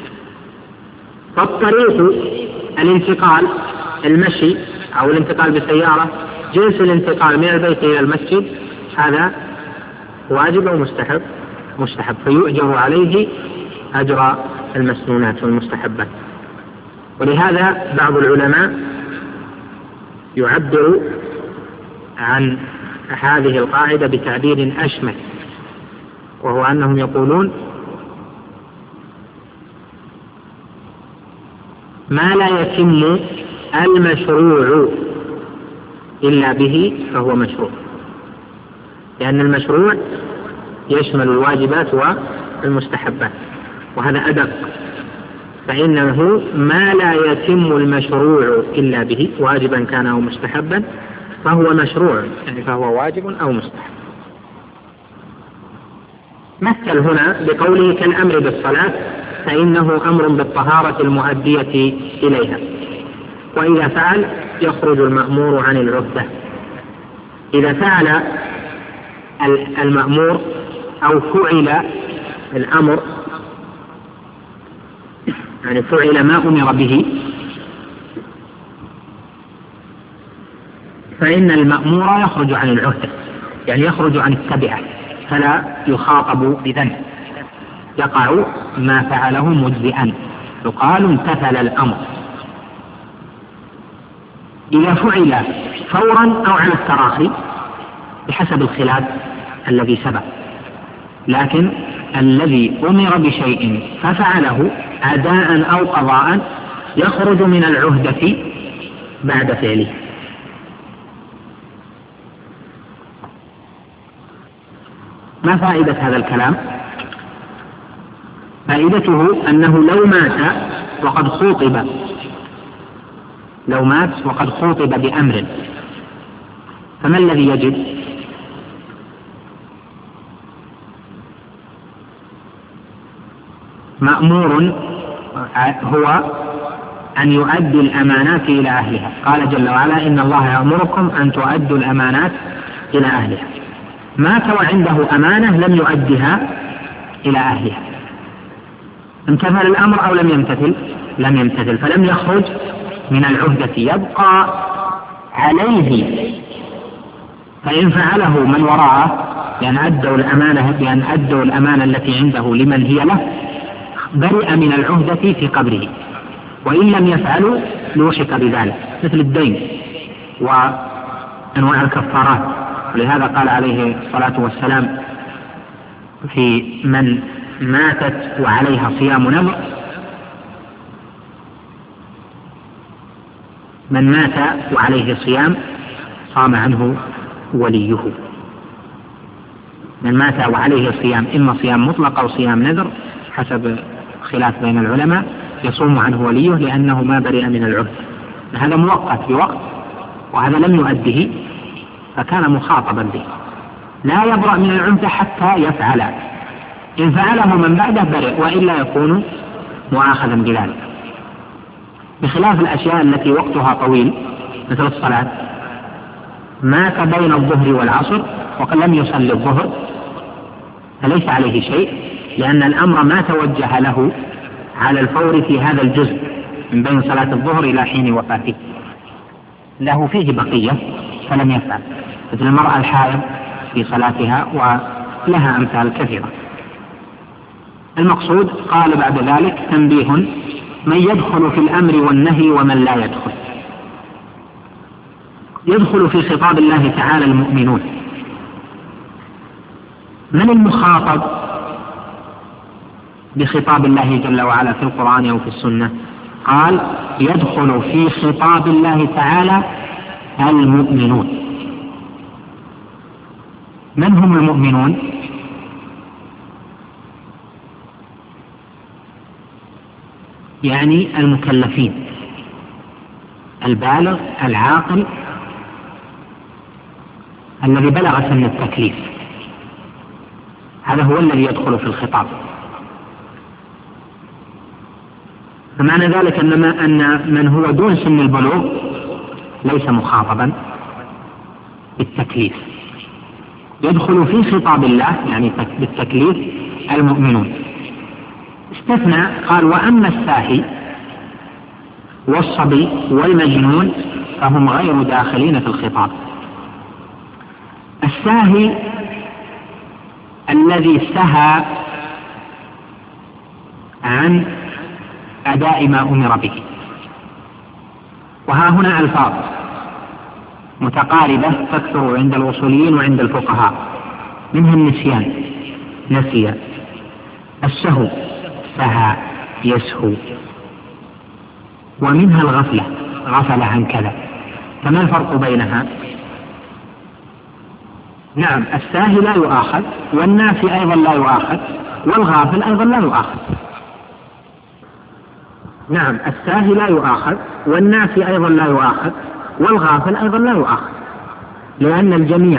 فالطريق الانتقال المشي أو الانتقال بالسيارة، جنس الانتقال من البيت إلى المسجد هذا واجب ومستحب مستحب، فيؤجر عليه أجر المسنونات والمستحبات. ولهذا بعض العلماء يعبر عن هذه القاعدة بتعبير أشمل، وهو أنهم يقولون ما لا يتم المشروع إلا به فهو مشروع، لأن المشروع يشمل الواجبات المستحبات، وهذا أدق، فإنه ما لا يتم المشروع إلا به واجبا كان أو مستحبا فهو مشروع، يعني فهو واجب أو مستحب. مثل هنا بقوله كالأمر بالصلاة، فإنه أمر بالطهارة المؤدية إليها، وإذا فعل يخرج المأمور عن العهدة. إذا فعل المأمور أو فعل الأمر، يعني فعل ما أمر به، فإن المأمور يخرج عن العهدة، يعني يخرج عن التبعة، فلا يخاطب بذنب، يقع ما فعله مجزئا، يقال امتثل الأمر. إذا فعل فورا أو على التراخي بحسب الخلاف الذي سبق، لكن الذي أمر بشيء ففعله أداء أو قضاء يخرج من العهدة بعد فعله. ما فائدة هذا الكلام؟ فائدته أنه لو مات وقد خوطب لو مات وقد خوطب بأمر، فما الذي يجب؟ مأمور هو أن يؤدي الأمانات إلى أهلها، قال جل وعلا إن الله يأمركم أن تؤدوا الأمانات إلى أهلها. مات وعنده أمانة لم يؤدها إلى أهلها، امتثل الأمر أو لم يمتثل؟ لم يمتثل، فلم يخرج من العهدة، يبقى عليه. فإن فعله من وراءه بأن أدوا الأمانة بأن أدوا الأمانة التي عنده لمن هي له برئ من العهدة في قبره، وإن لم يفعلوا لوشك بذلك، مثل الدين وأنواع الكفارات. ولهذا قال عليه الصلاة والسلام في من ماتت وعليها صيام نذر: من مات وعليه صيام صام عنه وليه. من مات وعليه صيام، إما صيام مطلق أو صيام نذر حسب خلاف بين العلماء، يصوم عنه وليه لأنه ما برئ من العهد. هذا مؤقت بوقت، وهذا لم يؤده فكان مخاطبا به، لا يبرأ من العهد حتى يفعل. إن فعله من بعده برئ، وإلا يكون مؤاخذا بذلك، بخلاف الأشياء التي وقتها طويل مثل الصلاة. مات بين الظهر والعصر وقد لم يصلي الظهر فليس عليه شيء، لأن الأمر ما توجه له على الفور في هذا الجزء من بين صلاة الظهر إلى حين وفاته، له فيه بقية فلم يفعل، مثل المرأة الحائض في صلاتها، ولها أمثال كثيرة. المقصود قال بعد ذلك تنبيه: من يدخل في الأمر والنهي ومن لا يدخل. يدخل في خطاب الله تعالى المؤمنون. من المخاطب بخطاب الله جل وعلا في القرآن أو في السنة؟ قال يدخل في خطاب الله تعالى المؤمنون. من هم المؤمنون؟ يعني المكلفين، البالغ العاقل الذي بلغ سن التكليف، هذا هو الذي يدخل في الخطاب. فمعنى ذلك أنما أن من هو دون سن البلوغ ليس مخاطبا بالتكليف. يدخل في خطاب الله يعني بالتكليف المؤمنون. استثنى قال: وأما الساهي والصبي والمجنون فهم غير داخلين في الخطاب. الساهي الذي سهى عن أداء ما أمر به، وها هنا ألفاظ متقاربة تكثر عند الوصوليين وعند الفقهاء، منها النسيان نسي، السهو سهى يسهو، ومنها الغفلة غفل عن كذا. فما الفرق بينها؟ نعم، الساهي لا يؤاخذ، والناسي أيضا لا يؤاخذ، والغافل أيضا لا يؤاخذ. نعم، الساهي لا يؤاخذ، والناسي أيضا لا يؤاخذ، والغافل أيضا لا يؤاخذ، لأن الجميع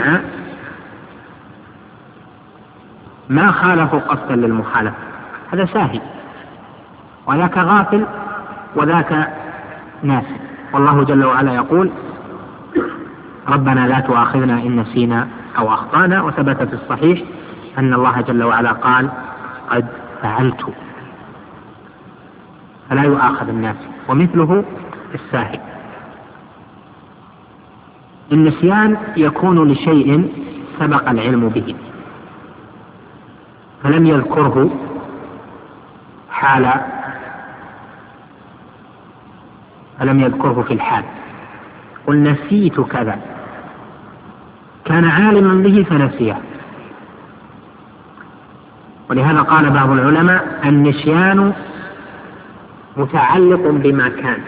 ما خالفوا قصدا للمخالفة. هذا ساهي، وذاك غافل، وذاك ناسي. والله جل وعلا يقول: ربنا لا تؤاخذنا إن نسينا أو أخطأنا. وثبت في الصحيح أن الله جل وعلا قال: قد فعلت. فلا يؤاخذ الناس. ومثله الساهي. النسيان يكون لشيء سبق العلم به فلم يذكره حال فلم يذكره في الحال. قل نسيت كذا، كان عالما به فنسيه. ولهذا قال بعض العلماء: النسيان متعلق بما كان.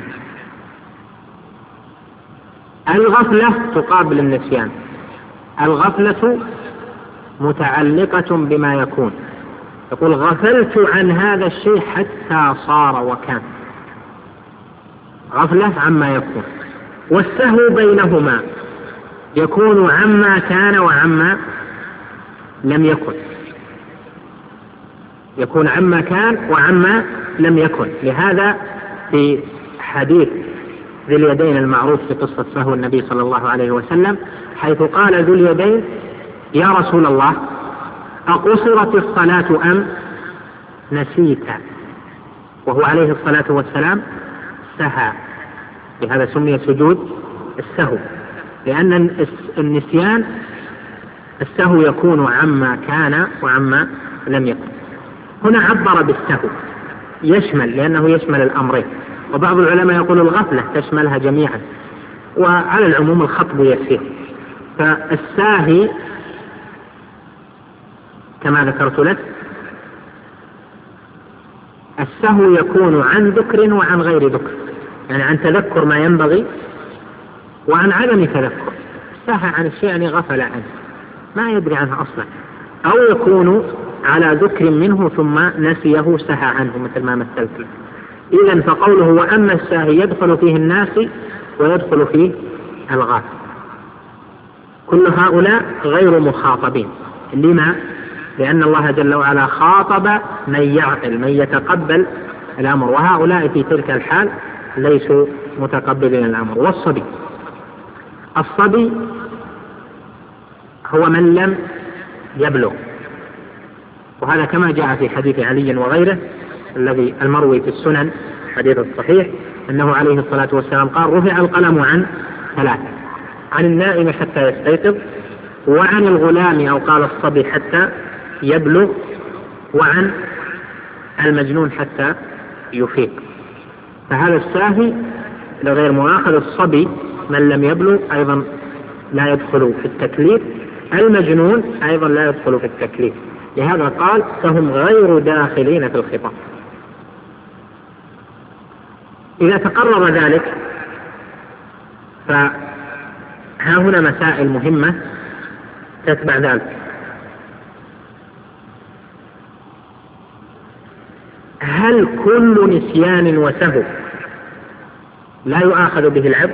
الغفلة تقابل النسيان. الغفلة متعلقة بما يكون، يقول: غفلت عن هذا الشيء حتى صار وكان. غفلة عما يكون. والسهو بينهما يكون عما كان وعما لم يكن، يكون عما كان وعما لم يكن. لهذا في حديث ذي اليدين المعروف في قصة سهو النبي صلى الله عليه وسلم، حيث قال ذو اليدين: يا رسول الله، أقصرت الصلاة أم نسيت؟ وهو عليه الصلاة والسلام سهى. لهذا سمي سجود السهو، لأن النسيان السهو يكون عما كان وعما لم يكن. هنا عبر بالسهو يشمل، لأنه يشمل الأمرين. وبعض العلماء يقول الغفلة تشملها جميعا، وعلى العموم الخطب يسير. فالساهي كما ذكرت لك، السهو يكون عن ذكر وعن غير ذكر، يعني عن تذكر ما ينبغي وعن عدم تذكر. سهى عن الشيء يعني غفل عنه، ما يدري عنه أصلا، أو يكون على ذكر منه ثم نسيه سهى عنه، مثل ما مثلت له. إذن فقوله: وأما الساهي يدخل فيه الناسي ويدخل فيه الغافل. كل هؤلاء غير مخاطبين. لما؟ لأن الله جل وعلا خاطب من يعقل، من يتقبل الأمر، وهؤلاء في تلك الحال ليسوا متقبلين الأمر. والصبي، الصبي هو من لم يبلغ، وهذا كما جاء في حديث علي وغيره الذي المروي في السنن حديث الصحيح، أنه عليه الصلاة والسلام قال: رفع القلم عن ثلاثة: عن النائم حتى يستيقظ، وعن الغلام أو قال الصبي حتى يبلغ، وعن المجنون حتى يفيق. فهذا الساهي لغير مؤاخذ. الصبي من لم يبلغ أيضا لا يدخل في التكليف، المجنون أيضا لا يدخل في التكليف. لهذا قال: فهم غير داخلين في الخطاب. إذا تقرر ذلك فها هنا مسائل مهمة تتبع ذلك. هل كل نسيان وسهو لا يؤاخذ به العبد،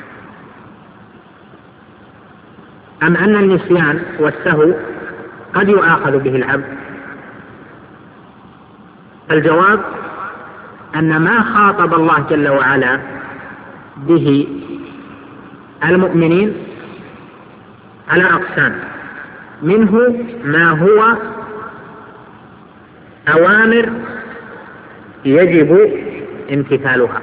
أم أن النسيان والسهو قد يؤاخذ به العبد؟ الجواب أن ما خاطب الله جل وعلا به المؤمنين على أقسام، منه ما هو أوامر يجب امتثالها،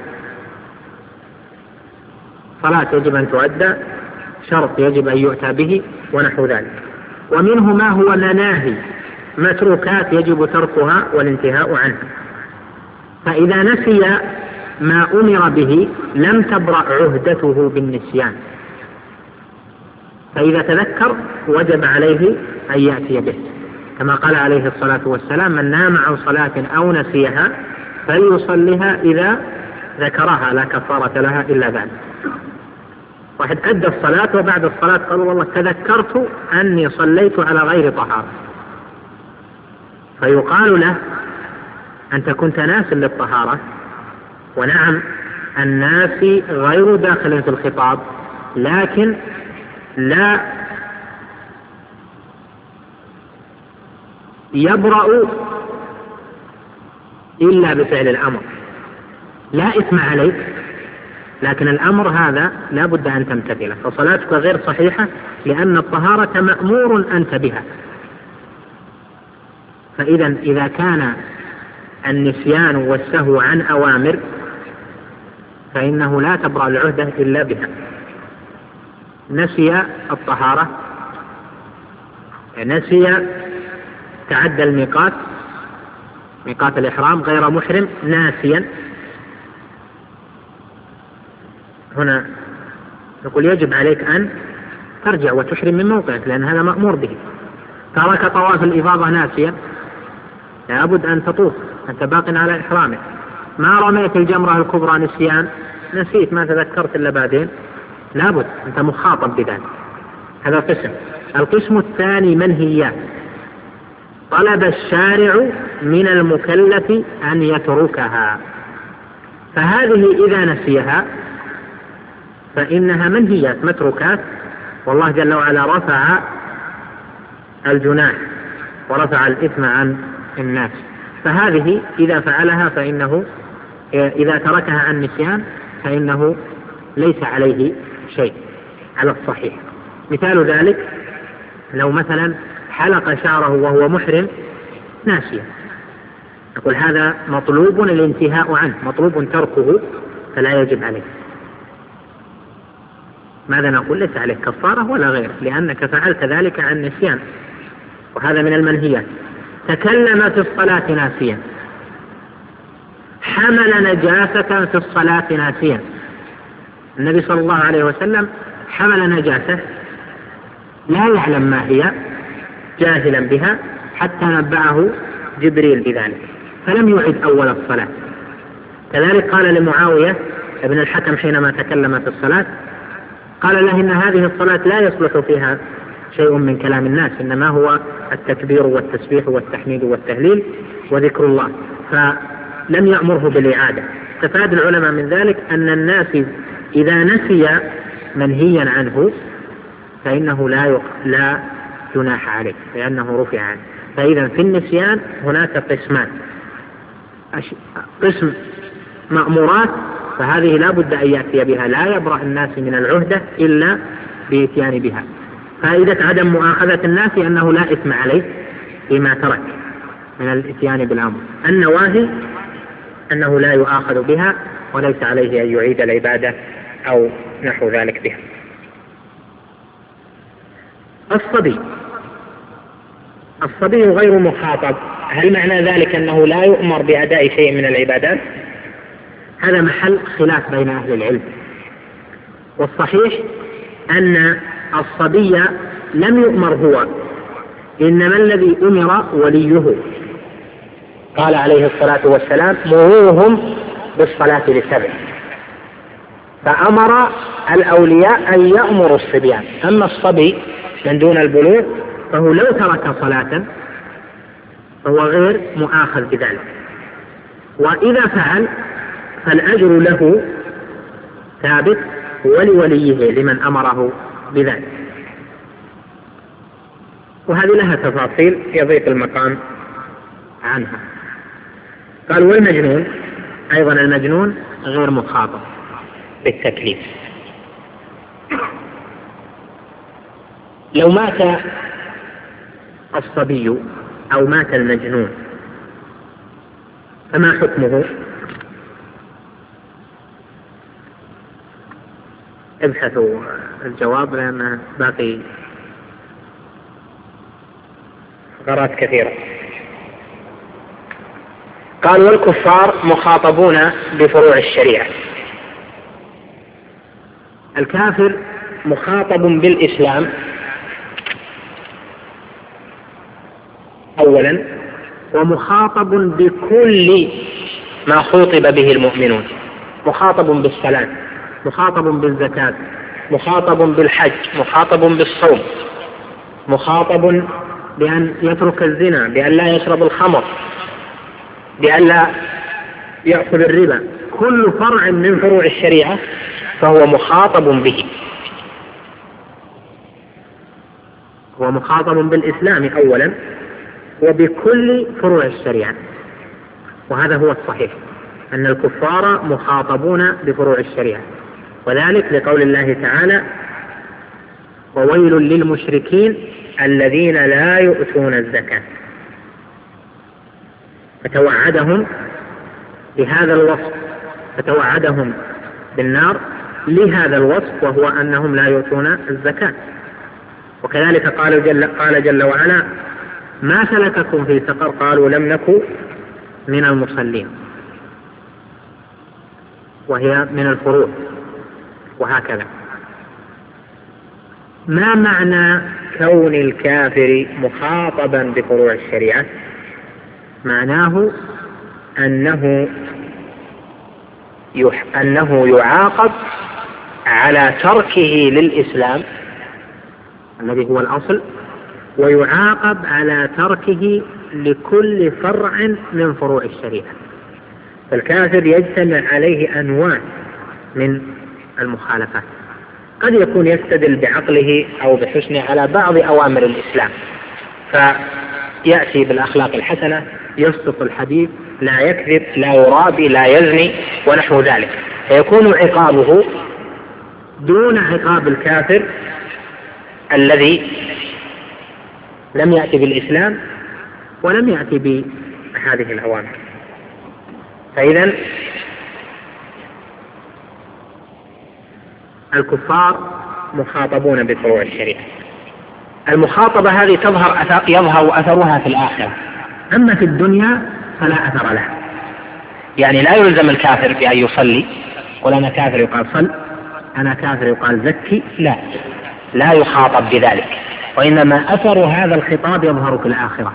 صلاة يجب أن تؤدى، شرط يجب أن يؤتى به، ونحو ذلك. ومنه ما هو مناهي، متروكات يجب تركها والانتهاء عنها. فإذا نسي ما أمر به لم تبرأ عهدته بالنسيان، فإذا تذكر وجب عليه أن يأتي به، كما قال عليه الصلاة والسلام: من نام عن صلاة أو نسيها فليصلها إذا ذكرها، لا كفارة لها إلا ذلك. واحد أدى الصلاة وبعد الصلاة قال والله تذكرت أني صليت على غير طهارة، فيقال له أنت كنت ناسا للطهارة، ونعم الناس غير داخل في الخطاب، لكن لا يبرأ إلا بفعل الأمر، لا إثم عليك، لكن الأمر هذا لا بد أن تمتثله، فصلاتك غير صحيحة لأن الطهارة مأمور أنت بها. فإذا إذا كان النسيان والسهو عن أوامر فإنه لا تبرأ العهدة إلا بها. نسي الطهارة، نسي تعدى الميقات، ميقات الإحرام غير محرم ناسيا، هنا نقول يجب عليك أن ترجع وتحرم من موقعك لأن هذا مأمور به. ترك طواف الإفاضة ناسيا لابد أن تطوف، أنت باق على إحرامك. ما رميت الجمرة الكبرى نسيان، نسيت ما تذكرت إلا بعدين، لابد أنت مخاطب بذلك. هذا قسم. القسم الثاني منهيات، طلب الشارع من المكلف أن يتركها، فهذه إذا نسيها فإنها منهيات متروكات، والله جل وعلا رفع الجناح ورفع الإثم عن الناس، فهذه إذا فعلها فإنه إذا تركها عن نسيان فإنه ليس عليه شيء على الصحيح. مثال ذلك لو مثلا حلق شعره وهو محرم ناسيا، نقول هذا مطلوب الانتهاء عنه، مطلوب تركه فلا يجب عليه. ماذا نقول؟ ليس عليك كفارة ولا غير، لأنك فعلت ذلك عن نسيان، وهذا من المنهيات. تكلم في الصلاة ناسيا، حمل نجاسة في الصلاة ناسيا، النبي صلى الله عليه وسلم حمل نجاسة لا يعلم ما هي، جاهلا بها، حتى نبأه جبريل بذلك فلم يعد أول الصلاة. كذلك قال لمعاوية ابن الحكم حينما تكلم في الصلاة قال له إن هذه الصلاة لا يصلح فيها شيء من كلام الناس، إنما هو التكبير والتسبيح والتحميد والتهليل وذكر الله، فلم يأمره بالإعادة. استفاد العلماء من ذلك أن الناس إذا نسي منهيا عنه فإنه لا لا جناح عليه لأنه رفع عنه. فإذا في النسيان هناك قسمان، قسم مأمورات فهذه لا بد أن يأتي بها، لا يبرأ الناس من العهدة إلا بإتيان بها. فائدة عدم مؤاخذة الناس أنه لا إثم عليه فيما ترك من الإتيان بالأمر. النواهي أنه لا يؤاخذ بها وليس عليه أن يعيد العبادة أو نحو ذلك بها. الصبي الصبي غير مخاطب، هل معنى ذلك أنه لا يؤمر بأداء شيء من العبادات؟ هذا محل خلاف بين أهل العلم، والصحيح أن الصبي لم يؤمر هو، إنما الذي أمر وليه. قال عليه الصلاة والسلام مروهم بالصلاة لسبع، فأمر الأولياء أن يأمروا الصبيان. أما الصبي من دون البلوغ فهو لو ترك صلاة فهو غير مؤاخذ بذلك، وإذا فعل فالأجر له ثابت ولوليه لمن أمره بذلك. وهذه لها تفاصيل يضيق المقام عنها. قال والمجنون أيضا، المجنون غير مخاطب بالتكليف. لو مات الصبي أو مات المجنون فما حكمه؟ ابحثوا الجواب لأن باقي فقرات كثيرة. قال والكفار مخاطبون بفروع الشريعة. الكافر مخاطب بالإسلام أولا، ومخاطب بكل ما خوطب به المؤمنون، مخاطب بالصلاة، مخاطب بالزكاة، مخاطب بالحج، مخاطب بالصوم، مخاطب بأن يترك الزنا، بأن لا يشرب الخمر، بأن لا يأخذ الربا، كل فرع من فروع الشريعة فهو مخاطب به. هو مخاطب بالإسلام أولا وبكل فروع الشريعة، وهذا هو الصحيح أن الكفار مخاطبون بفروع الشريعة، وذلك لقول الله تعالى: وويل للمشركين الذين لا يؤتون الزكاة، فتوعدهم بهذا الوصف، فتوعدهم بالنار لهذا الوصف، وهو أنهم لا يؤتون الزكاة. وكذلك قال جل, قال جل وعلا: ما سلككم في سقر؟ قالوا لم نكن من المصلين، وهي من الفروع. وهكذا. ما معنى كون الكافر مخاطبا بفروع الشريعة؟ معناه أنه يح... أنه يعاقب على تركه للإسلام الذي هو الأصل، ويعاقب على تركه لكل فرع من فروع الشريعة. فالكافر يجتمع عليه أنواع من المخالفات، قد يكون يستدل بعقله أو بحسنه على بعض أوامر الإسلام، فيأتي بالأخلاق الحسنة، يصدق الحديث، لا يكذب، لا يرابي، لا يزني ونحو ذلك، فيكون عقابه دون عقاب الكافر الذي لم يأتي بالإسلام ولم يأتي بهذه الأوامر. فإذا الكفار مخاطبون بفروع الشريعة. المخاطبة هذه تظهر أثر يظهر أثرها في الآخرة، أما في الدنيا فلا أثر لها. يعني لا يلزم الكافر بأن يصلي، قل أنا كافر يقال صل، أنا كافر يقال زكي، لا لا يخاطب بذلك، وإنما أثر هذا الخطاب يظهر في الآخرة،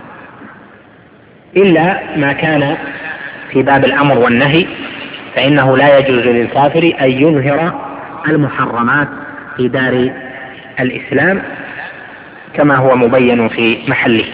إلا ما كان في باب الأمر والنهي، فإنه لا يجوز للكافر أن يظهر المحرمات في دار الإسلام كما هو مبين في محله.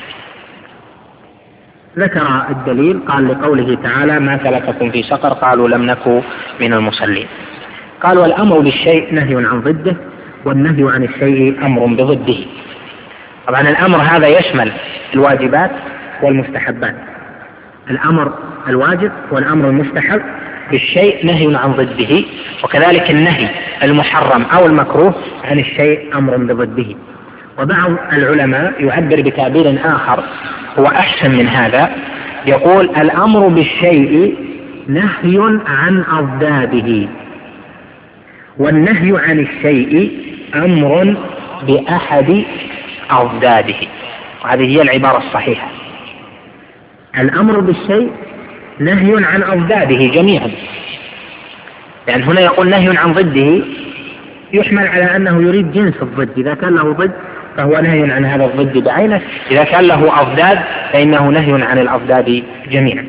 ذكر الدليل، قال لقوله تعالى: ما سلككم في سقر؟ قالوا لم نكن من المصلين. قال: والأمر بالشيء نهي عن ضده، والنهي عن الشيء أمر بضده. طبعا الأمر هذا يشمل الواجبات والمستحبات، الأمر الواجب والأمر المستحب بالشيء نهي عن ضده، وكذلك النهي المحرم أو المكروه عن الشيء أمر بضده. وبعض العلماء يعبر بتعبير آخر هو أحسن من هذا، يقول: الأمر بالشيء نهي عن أضداده، والنهي عن الشيء أمر بأحد أضداده. وهذه هي العبارة الصحيحة. الأمر بالشيء نهي عن أضداده جميعا، لأن هنا يقول نهي عن ضده، يحمل على أنه يريد جنس الضد، إذا كان له ضد فهو نهي عن هذا الضد بعينه، إذا كان له أضداد فإنه نهي عن الأضداد جميعا.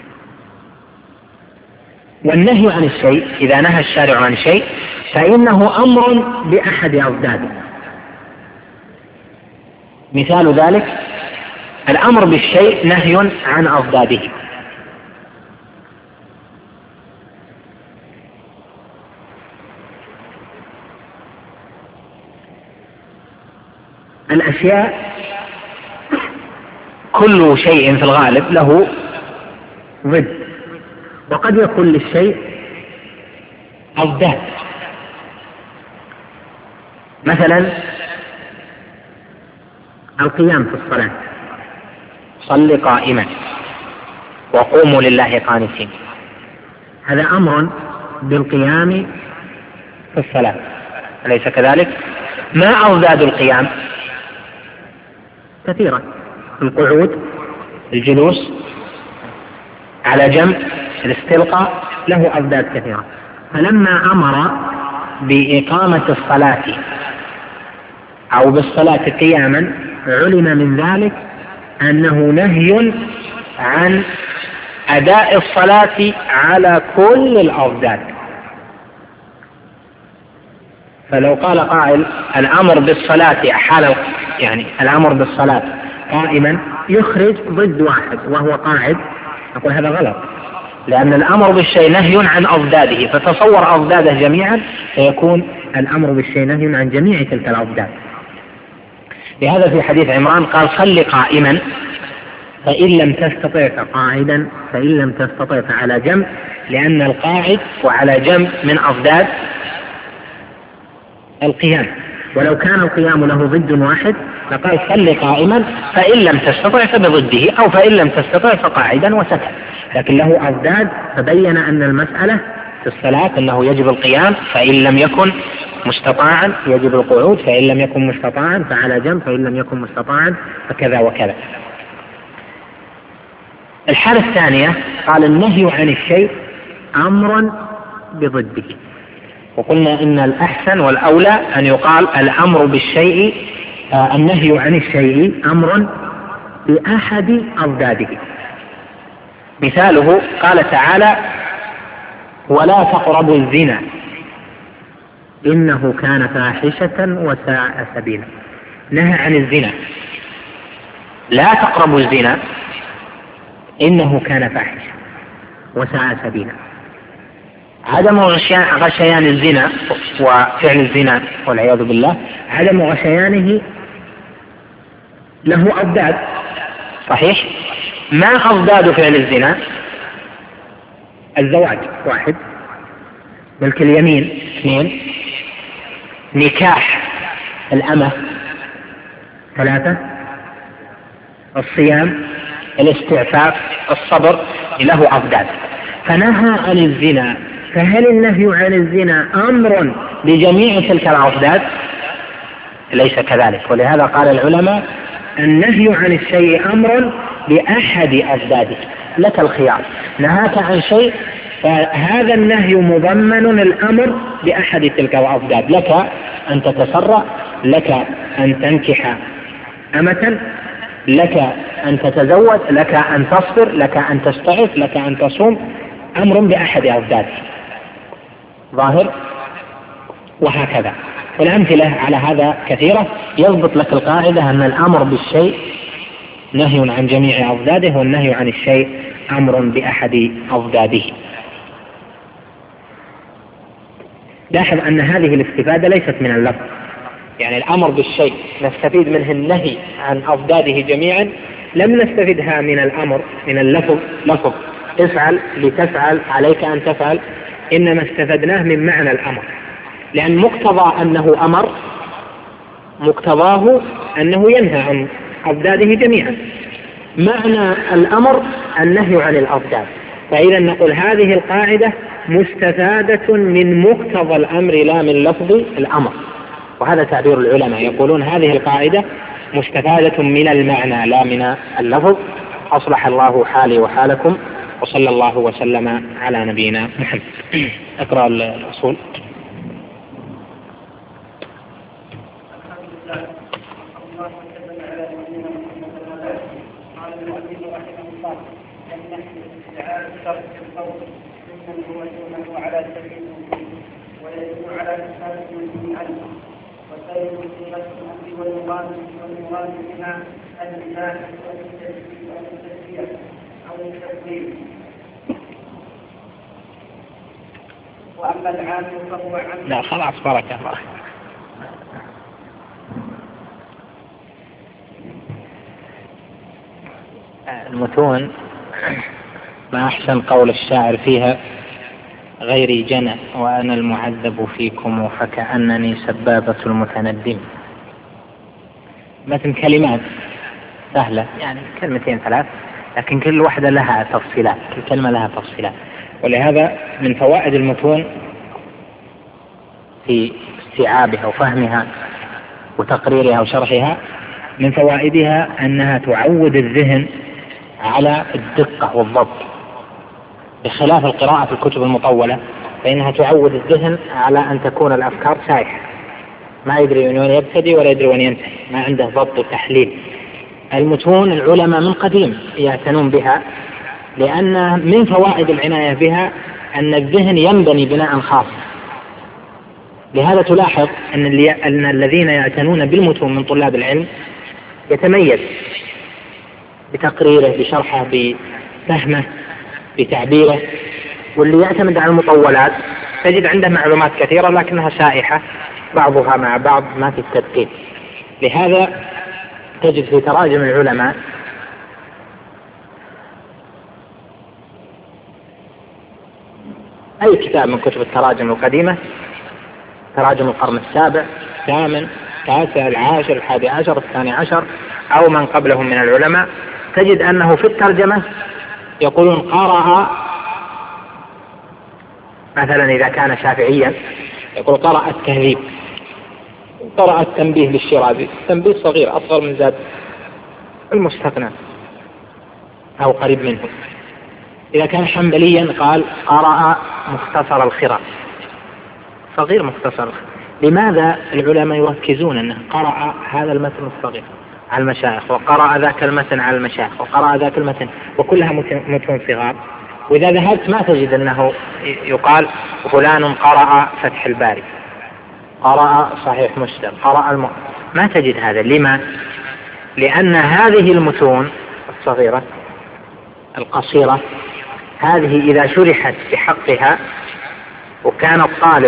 والنهي عن الشيء إذا نهى الشارع عن شيء فإنه أمر بأحد أضداده. مثال ذلك: الأمر بالشيء نهي عن أضداده. الأشياء كل شيء في الغالب له ضد، وقد يكون للشيء أضداد. مثلا القيام في الصلاة: صل قائما وقوموا لله قانتين، هذا أمر بالقيام في الصلاة، أليس كذلك؟ ما أضداد القيام؟ كثيرة: القعود، الجلوس على جنب، الاستلقاء، له أضداد كثيرة. فلما أمر بإقامة الصلاة أو بالصلاة قياما علم من ذلك أنه نهي عن أداء الصلاة على كل الأضداد. فلو قال قائل الأمر بالصلاة حال يعني الأمر بالصلاة قائما يخرج ضد واحد وهو قاعد، نقول هذا غلط، لأن الأمر بالشيء نهي عن أضداده، فتصور أضداده جميعا فيكون الأمر بالشيء نهي عن جميع تلك الأضداد. لهذا في حديث عمران قال صل قائما فإن لم تستطع فقاعدا فإن لم تستطع فعلى جنب، لأن القاعد وعلى جنب من أضداد القيام، ولو كان القيام له ضد واحد فقال صل قائما فإن لم تستطع فبضده، أو فإن لم تستطع فقاعدا وسكت، لكن له أضداد، فبين أن المسألة في الصلاة أنه يجب القيام فإن لم يكن مستطاعا يجب القعود، فإن لم يكن مستطاعا فعلى جنب، فإن لم يكن مستطاعا فكذا وكذا. الحالة الثانية قال النهي عن الشيء أمرا بضده، وقلنا إن الأحسن والأولى أن يقال الأمر بالشيء آه النهي عن الشيء أمر بأحد أضداده. مثاله قال تعالى ولا تقربوا الزنا إنه كان فاحشة وساء سبيلا، نهى عن الزنا، لا تقربوا الزنا إنه كان فاحشة وساء سبيلا. عدم غشيان الزنا وفعل الزنا والعياذ بالله، عدم غشيانه له أضداد صحيح. ما أضداد فعل الزنا؟ الزواج واحد، ملك اليمين اثنين، نكاح الأمة ثلاثة، الصيام، الاستعفاف، الصبر، له أضداد. فنهى عن الزنا، فهل النهي عن الزنا أمر بجميع تلك الأضداد؟ ليس كذلك، ولهذا قال العلماء النهي عن الشيء أمر بأحد أضداده، لك الخيار، نهاك عن شيء فهذا النهي مضمن الأمر بأحد تلك الأضداد، لك أن تتسرع، لك أن تنكح أمة، لك أن تتزوج، لك أن تصبر، لك أن تستعف، لك أن تصوم، أمر بأحد أضداده ظاهر، وهكذا. والأمثلة على هذا كثيرة، يضبط لك القاعدة أن الأمر بالشيء نهي عن جميع أضداده، والنهي عن الشيء أمر بأحد أضداده. لاحظ أن هذه الاستفادة ليست من اللفظ، يعني الأمر بالشيء نستفيد منه النهي عن أضداده جميعا، لم نستفدها من الأمر من اللفظ لفظ افعل لتفعل عليك أن تفعل، إنما استفدناه من معنى الأمر، لأن مقتضى أنه أمر مقتضاه أنه ينهى عن أضداده جميعا، معنى الأمر النهي عن الأضداد. فإذا نقول هذه القاعدة مستفادة من مقتضى الأمر لا من لفظ الأمر، وهذا تعبير العلماء، يقولون هذه القاعدة مستفادة من المعنى لا من اللفظ. أصلح الله حالي وحالكم، وصلى الله وسلم على نبينا محمد. اقرأ الأصول. وأما العام فهو عام. لا خلاص بارك الله. المتون ما أحسن قول الشاعر فيها غيري جنى وأنا المعذب فيكم فكأنني سبابة المتندم. مثل كلمات سهلة يعني كلمتين ثلاث، لكن كل واحدة لها تفصيلات، كل كلمة لها تفصيلات. ولهذا من فوائد المتون في استيعابها وفهمها وتقريرها وشرحها، من فوائدها أنها تعود الذهن على الدقة والضبط، بخلاف القراءة في الكتب المطولة فإنها تعود الذهن على أن تكون الأفكار سايحة، ما يدري من وين يبتدي ولا يدري وين ينتهي، ما عنده ضبط وتحليل. المتون العلماء من قديم يعتنون بها، لأن من فوائد العناية بها أن الذهن ينبني بناء خاص، لهذا تلاحظ أن, اللي أن الذين يعتنون بالمتون من طلاب العلم يتميز بتقريره، بشرحه، بفهمه، بتعبيره. واللي يعتمد على المطولات تجد عنده معلومات كثيرة لكنها سائحة بعضها مع بعض، ما في التدقيق. لهذا تجد في تراجم العلماء أي كتاب من كتب التراجم القديمة، تراجم القرن السابع، الثامن، التاسع، العاشر، الحادي عشر، الثاني عشر، أو من قبلهم من العلماء، تجد أنه في الترجمة يقولون قرأ، مثلا إذا كان شافعيا يقول قرأ التهذيب، قرأ التنبيه للشيرازي، تنبيه صغير أصغر من زاد المستقنع أو قريب منه. إذا كان حنبليا قال قرأ مختصر الخرى، صغير مختصر الخرى. لماذا العلماء يركزون أنه قرأ هذا المتن الصغير على المشايخ، وقرأ ذاك المتن على المشايخ، وقرأ ذاك المتن، وكلها متن صغار؟ وإذا ذهبت ما تجد أنه يقال فلان قرأ فتح الباري، قرأ صحيح مسلم، قرأ الم... ما تجد هذا. لما؟ لأن هذه المتون الصغيرة القصيرة هذه إذا شرحت بحقها وكان الطالب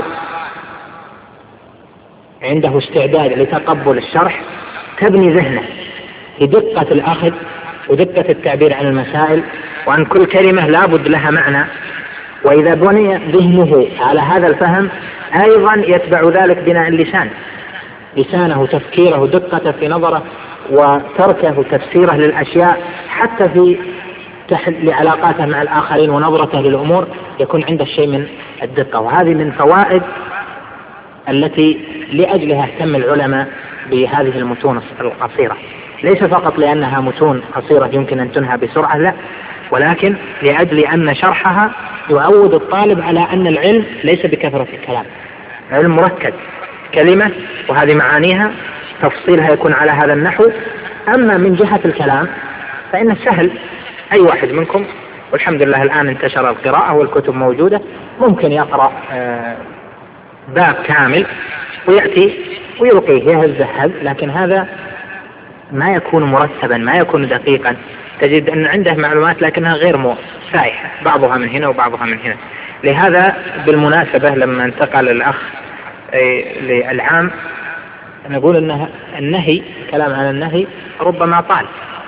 عنده استعداد لتقبل الشرح تبني ذهنه بدقة الأخذ ودقة التعبير عن المسائل، وعن كل كلمة لابد لها معنى. وإذا بني ذهنه على هذا الفهم أيضا يتبع ذلك بناء اللسان، لسانه، تفكيره، دقته في نظره، وتركه تفسيره للأشياء، حتى في لعلاقاته مع الآخرين ونظرته للأمور يكون عنده شيء من الدقة. وهذه من فوائد التي لأجلها اهتم العلماء بهذه المتون القصيرة، ليس فقط لأنها متون قصيرة يمكن أن تنهى بسرعة، لا، ولكن لأجل أن شرحها يعود الطالب على أن العلم ليس بكثرة الكلام، علم مركز، كلمة وهذه معانيها، تفصيلها يكون على هذا النحو. أما من جهة الكلام فإن سهل، أي واحد منكم، والحمد لله الآن انتشر القراءة والكتب موجودة، ممكن يقرأ باب كامل ويأتي ويلقيه يهز هز، لكن هذا ما يكون مرتبا، ما يكون دقيقا. تجد أن عنده معلومات لكنها غير سائحة، بعضها من هنا وبعضها من هنا. لهذا بالمناسبة لما انتقل الأخ للعام نقول أن النهي، الكلام عن النهي ربما طال،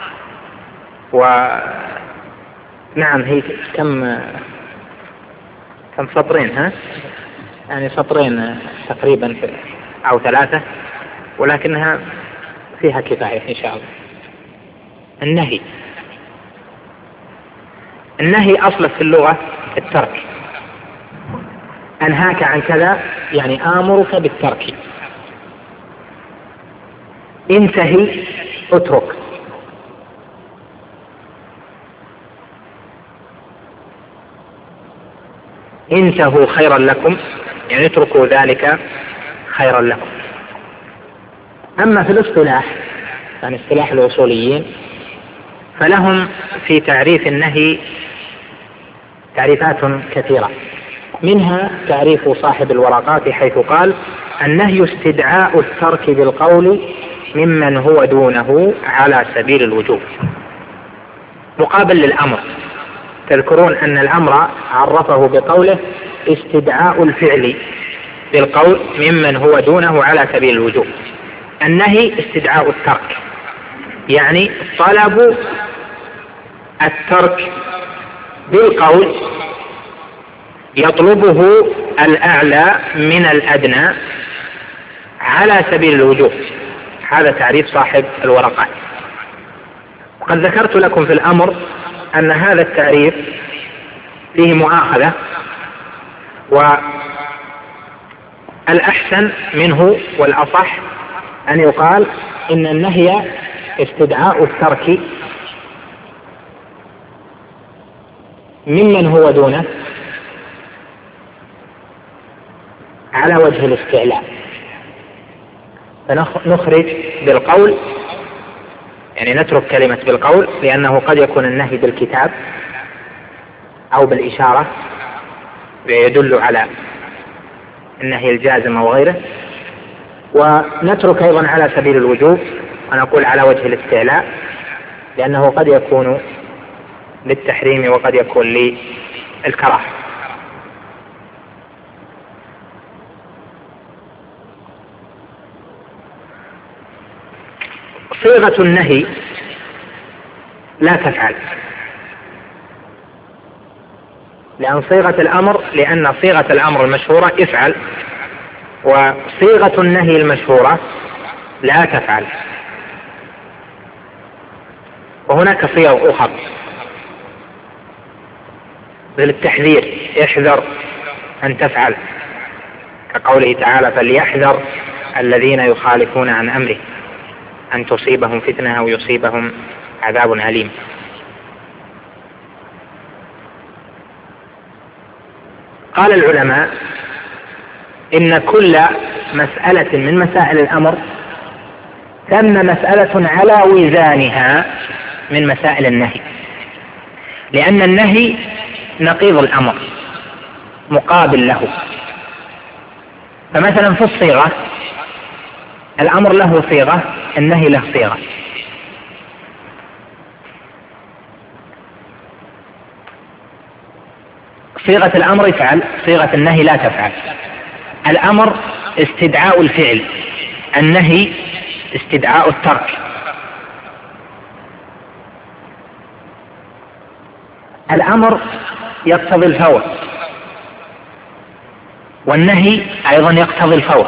ونعم هي كم كم سطرين، ها يعني سطرين تقريبا أو ثلاثة، ولكنها فيها كفاية إن شاء الله. النهي، النهي أصله في اللغة الترك، أنهاك عن كذا يعني آمرك بالترك، انتهي اترك. انتهوا خيرا لكم يعني اتركوا ذلك خيرا لكم. أما في الاصطلاح يعني اصطلاح الأصوليين فلهم في تعريف النهي تعريفات كثيرة، منها تعريف صاحب الورقات حيث قال: النهي استدعاء الترك بالقول ممن هو دونه على سبيل الوجوب، مقابل للأمر. تذكرون أن الأمر عرفه بقوله استدعاء الفعل بالقول ممن هو دونه على سبيل الوجوب. النهي استدعاء الترك، يعني طلب الترك بالقول يطلبه الأعلى من الأدنى على سبيل الوجوب. هذا تعريف صاحب الورقات. وقد ذكرت لكم في الأمر أن هذا التعريف فيه مؤاخذة، والأحسن منه والأصح أن يقال إن النهي استدعاء الترك ممن هو دونه على وجه الاستعلاء، فنخرج بالقول، يعني نترك كلمة بالقول، لأنه قد يكون النهي بالكتاب أو بالإشارة يدل على النهي الجازم أو غيره. ونترك أيضا على سبيل الوجوب ونقول على وجه الاستعلاء، لأنه قد يكون للتحريم وقد يكون للكراهة. صيغة النهي لا تفعل، لأن صيغة الأمر لأن صيغة الأمر المشهورة افعل، وصيغة النهي المشهورة لا تفعل. وهناك صيغ أخرى مثل التحذير، احذر أن تفعل، كقوله تعالى فليحذر الذين يخالفون عن أمره أن تصيبهم فتنة أو يصيبهم عذاب أليم. قال العلماء إن كل مسألة من مسائل الأمر ثم مسألة على وزانها من مسائل النهي، لأن النهي نقيض الأمر مقابل له. فمثلا في الصيغة الأمر له صيغة، النهي له صيغة. صيغة الأمر افعل، صيغة النهي لا تفعل. الأمر استدعاء الفعل، النهي استدعاء الترك. الأمر يقتضي الفور، والنهي أيضا يقتضي الفور.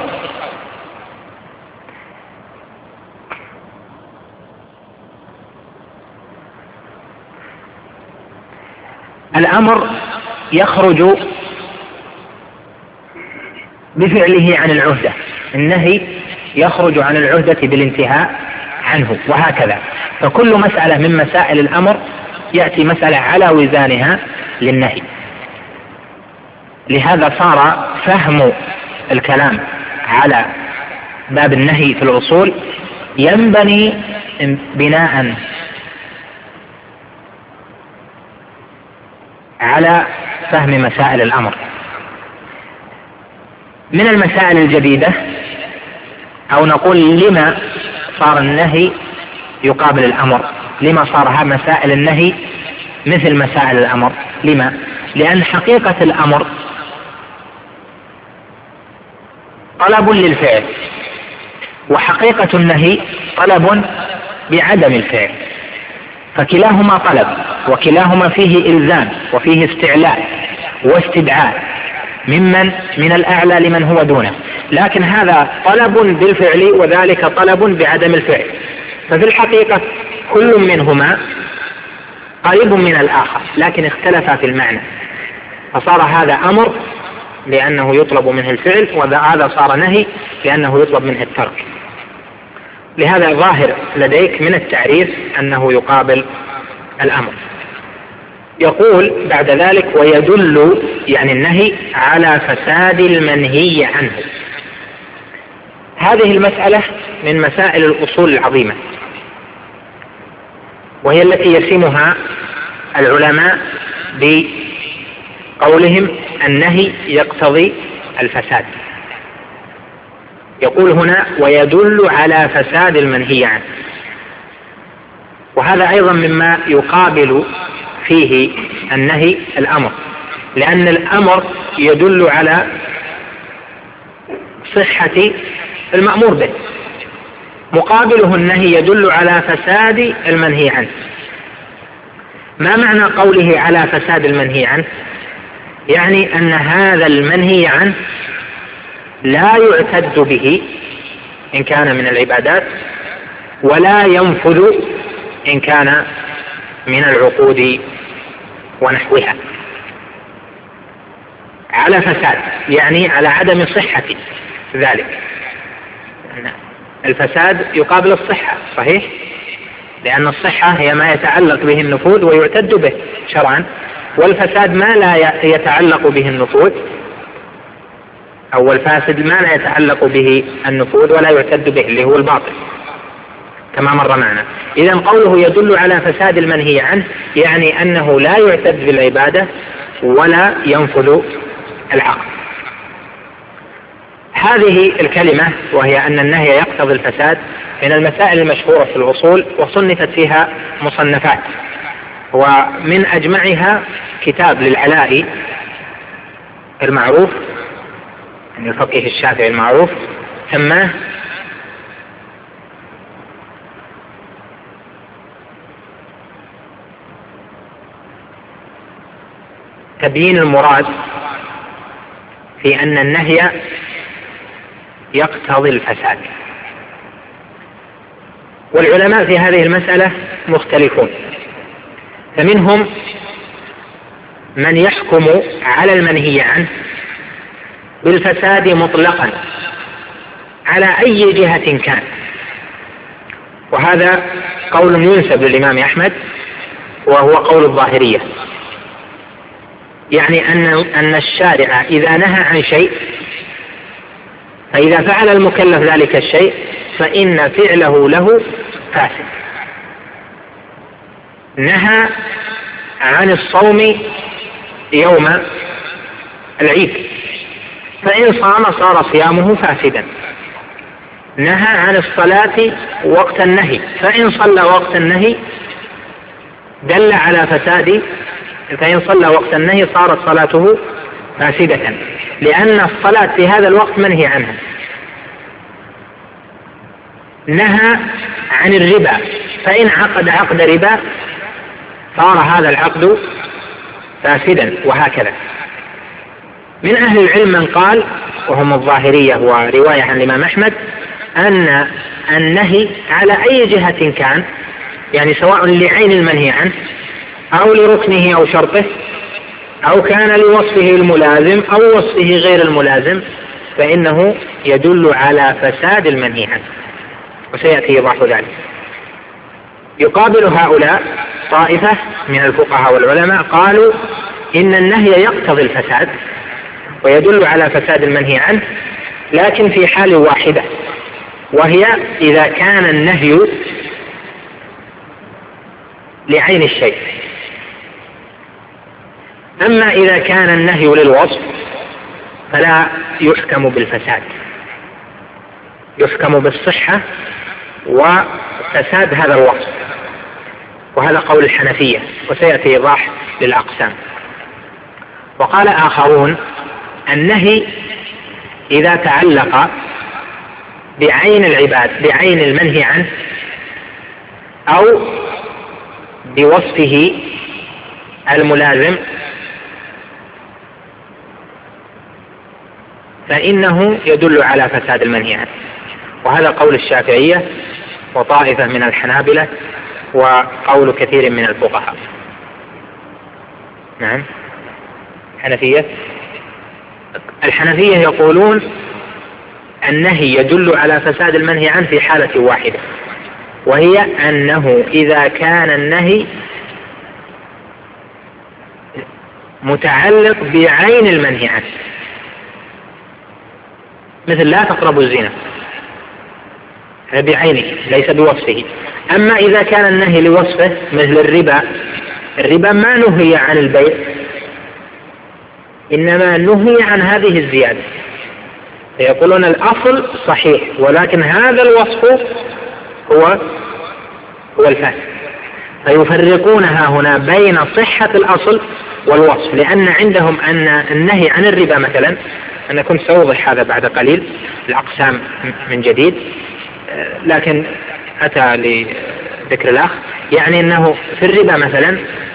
الأمر يخرج بفعله عن العهدة، النهي يخرج عن العهدة بالانتهاء عنه، وهكذا. فكل مسألة من مسائل الأمر يأتي مسألة على وزانها للنهي. لهذا صار فهم الكلام على باب النهي في الأصول ينبني بناء على فهم مسائل الأمر. من المسائل الجديدة، أو نقول لما صار النهي يقابل الأمر، لما صار مسائل النهي مثل مسائل الأمر؟ لما؟ لأن حقيقة الأمر طلب للفعل، وحقيقة النهي طلب بعدم الفعل، فكلاهما طلب، وكلاهما فيه إلزام وفيه استعلاء واستدعاء ممن من الأعلى لمن هو دونه. لكن هذا طلب بالفعل وذلك طلب بعدم الفعل، ففي الحقيقة كل منهما قريب من الآخر لكن اختلفا في المعنى، فصار هذا أمر لأنه يطلب منه الفعل، وهذا صار نهي لأنه يطلب منه الترك. لهذا ظاهر لديك من التعريف أنه يقابل الأمر. يقول بعد ذلك ويدل يعني النهي على فساد المنهي عنه. هذه المسألة من مسائل الأصول العظيمة، وهي التي يسمها العلماء بقولهم النهي يقتضي الفساد. يقول هنا ويدل على فساد المنهي عنه، وهذا أيضا مما يقابل فيه النهي الأمر، لأن الأمر يدل على صحة المأمور به، مقابله النهي يدل على فساد المنهي عنه. ما معنى قوله على فساد المنهي عنه؟ يعني أن هذا المنهي عنه لا يعتد به إن كان من العبادات، ولا ينفذ إن كان من العقود ونحوها. على فساد يعني على عدم صحة ذلك. الفساد يقابل الصحة، صحيح؟ لأن الصحة هي ما يتعلق به النفوذ ويعتد به شرعا، والفساد ما لا يتعلق به النفوذ، أو الفاسد ما لا يتعلق به النفوذ ولا يعتد به اللي هو الباطل كما مر معنا. إذن قوله يدل على فساد المنهي عنه يعني أنه لا يعتد بالعبادة ولا ينفذ العقل. هذه الكلمة وهي أن النهي يقتضي الفساد من المسائل المشهورة في الأصول وصنفت فيها مصنفات، ومن أجمعها كتاب للعلاء المعروف، يعني الفقيه الشافعي المعروف، سماه تبيين المراد في أن النهي يقتضي الفساد. والعلماء في هذه المسألة مختلفون، فمنهم من يحكم على المنهي عنه بالفساد مطلقا على أي جهة كان، وهذا قول ينسب للإمام أحمد وهو قول الظاهرية، يعني أن أن الشارع إذا نهى عن شيء فإذا فعل المكلف ذلك الشيء فإن فعله له فاسد. نهى عن الصوم يوم العيد، فإن صام صار صيامه فاسدا. نهى عن الصلاة وقت النهي، فإن صلى وقت النهي دل على فساد، فإن صلى وقت النهي صارت صلاته فاسدة، لأن الصلاة في هذا الوقت منهي عنها. نهى عن الربا، فإن عقد عقد ربا صار هذا العقد فاسدا، وهكذا. من أهل العلم من قال، وهم الظاهرية ورواية عن الإمام أحمد، أن النهي على أي جهة كان، يعني سواء لعين المنهي عنه أو لركنه أو شرطه أو كان لوصفه الملازم أو وصفه غير الملازم، فإنه يدل على فساد المنهي عنه، وسيأتي إيضاح ذلك. يقابل هؤلاء طائفة من الفقهاء والعلماء قالوا إن النهي يقتضي الفساد ويدل على فساد المنهي عنه، لكن في حال واحدة، وهي إذا كان النهي لعين الشيء. أما إذا كان النهي للوصف فلا يحكم بالفساد، يحكم بالصحة وفساد هذا الوصف، وهذا قول الحنفية، وسيأتي إيضاح للأقسام. وقال آخرون النهي إذا تعلق بعين العباد، بعين المنهي عنه، أو بوصفه الملازم، فإنه يدل على فساد المنهي عنه، وهذا قول الشافعية وطائفة من الحنابلة وقول كثير من الفقهاء. نعم. الحنفية الحنفية يقولون النهي يدل على فساد المنهي عنه في حالة واحدة، وهي أنه إذا كان النهي متعلق بعين المنهي عنه، مثل لا تقربوا الزنا، بعينه ليس بوصفه. أما إذا كان النهي لوصفه مثل الربا، الربا ما نهي عن البيع، إنما نهي عن هذه الزيادة، فيقولون الأصل صحيح ولكن هذا الوصف هو هو الفاسد، فيفرقونها هنا بين صحة الأصل والوصف، لأن عندهم أن النهي عن الربا مثلا، أنا كنت سأوضح هذا بعد قليل الأقسام من جديد، لكن أتى لذكر الأخ، يعني أنه في الربا مثلا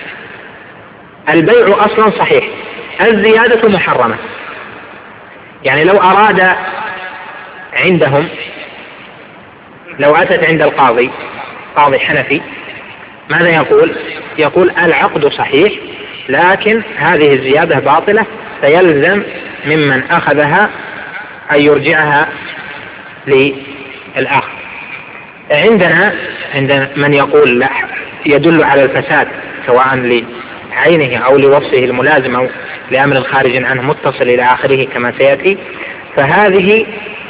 البيع أصلا صحيح، الزيادة محرمة. يعني لو أراد عندهم، لو أتت عند القاضي قاضي حنفي ماذا يقول؟ يقول العقد صحيح لكن هذه الزيادة باطلة، فيلزم ممن أخذها أن يرجعها للآخر. عندنا عند من يقول لا، يدل على الفساد سواء لعينه أو لوصفه الملازم أو لأمر خارج عنه متصل إلى آخره كما سيأتي، فهذه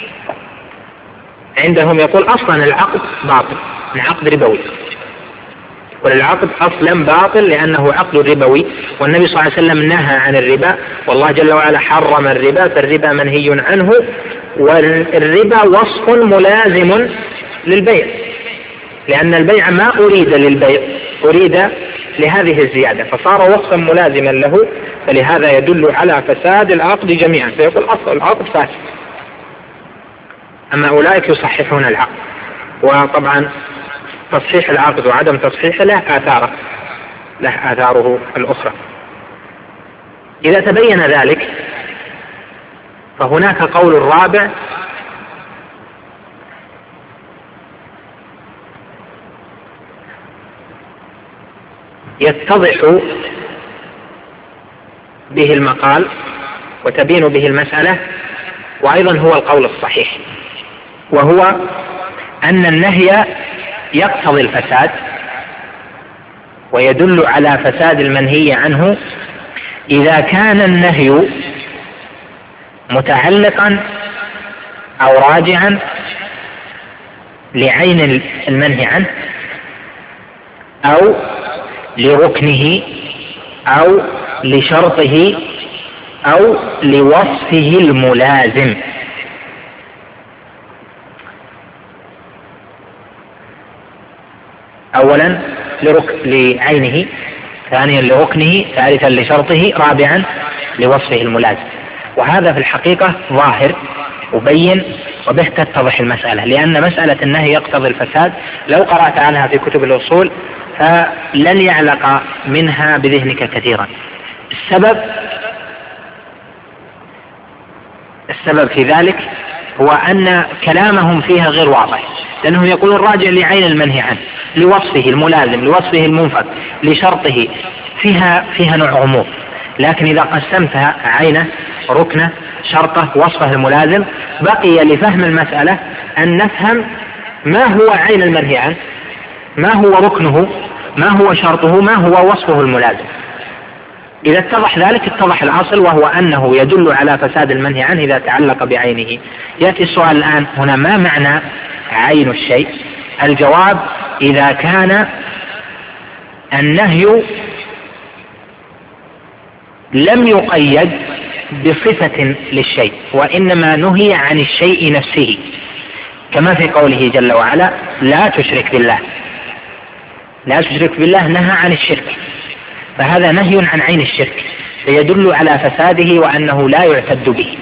عندهم يقول أصلا العقد باطل، العقد ربوي، والعقد أصلا باطل لأنه عقد ربوي، والنبي صلى الله عليه وسلم نهى عن الربا، والله جل وعلا حرم الربا، فالربا منهي عنه والربا وصف ملازم للبيع، لأن البيع ما أريد للبيع، أريد لهذه الزيادة، فصار وصفا ملازما له، فلهذا يدل على فساد العقد جميعا، فيقول أصل العقد فاسد. أما أولئك يصححون العقد، وطبعا تصحيح العقد وعدم تصحيحه له آثاره له آثاره الأخرى. إذا تبين ذلك فهناك قول الرابع يتضح به المقال وتبين به المسألة، وأيضا هو القول الصحيح، وهو أن النهي يقتضي الفساد ويدل على فساد المنهي عنه إذا كان النهي متعلقا أو راجعا لعين المنهي عنه أو لركنه أو لشرطه أو لوصفه الملازم. أولا لرك... لعينه، ثانيا لركنه، ثالثا لشرطه، رابعا لوصفه الملازم. وهذا في الحقيقة ظاهر وبين، وبه تتضح المسألة، لأن مسألة النهي يقتضي الفساد لو قرأت عنها في كتب الأصول فلن يعلق منها بذهنك كثيرا. السبب السبب في ذلك هو أن كلامهم فيها غير واضح، لأنهم يقولون راجع لعين المنهي عنه، لوصفه الملازم، لوصفه المنفك، لشرطه، فيها فيها نوع عموم. لكن إذا قسمتها عينه، ركنه، شرطه، وصفه الملازم، بقي لفهم المسألة أن نفهم ما هو عين المنهي عنه، ما هو ركنه، ما هو شرطه، ما هو وصفه الملازم. إذا اتضح ذلك اتضح الأصل، وهو أنه يدل على فساد المنهي عنه إذا تعلق بعينه. يأتي السؤال الآن هنا: ما معنى عين الشيء؟ الجواب: إذا كان النهي لم يقيد بصفة للشيء، وإنما نهي عن الشيء نفسه، كما في قوله جل وعلا: لا تشرك بالله. لا تشرك بالله نهى عن الشرك، فهذا نهي عن عين الشرك، فيدل على فساده وأنه لا يعتد به.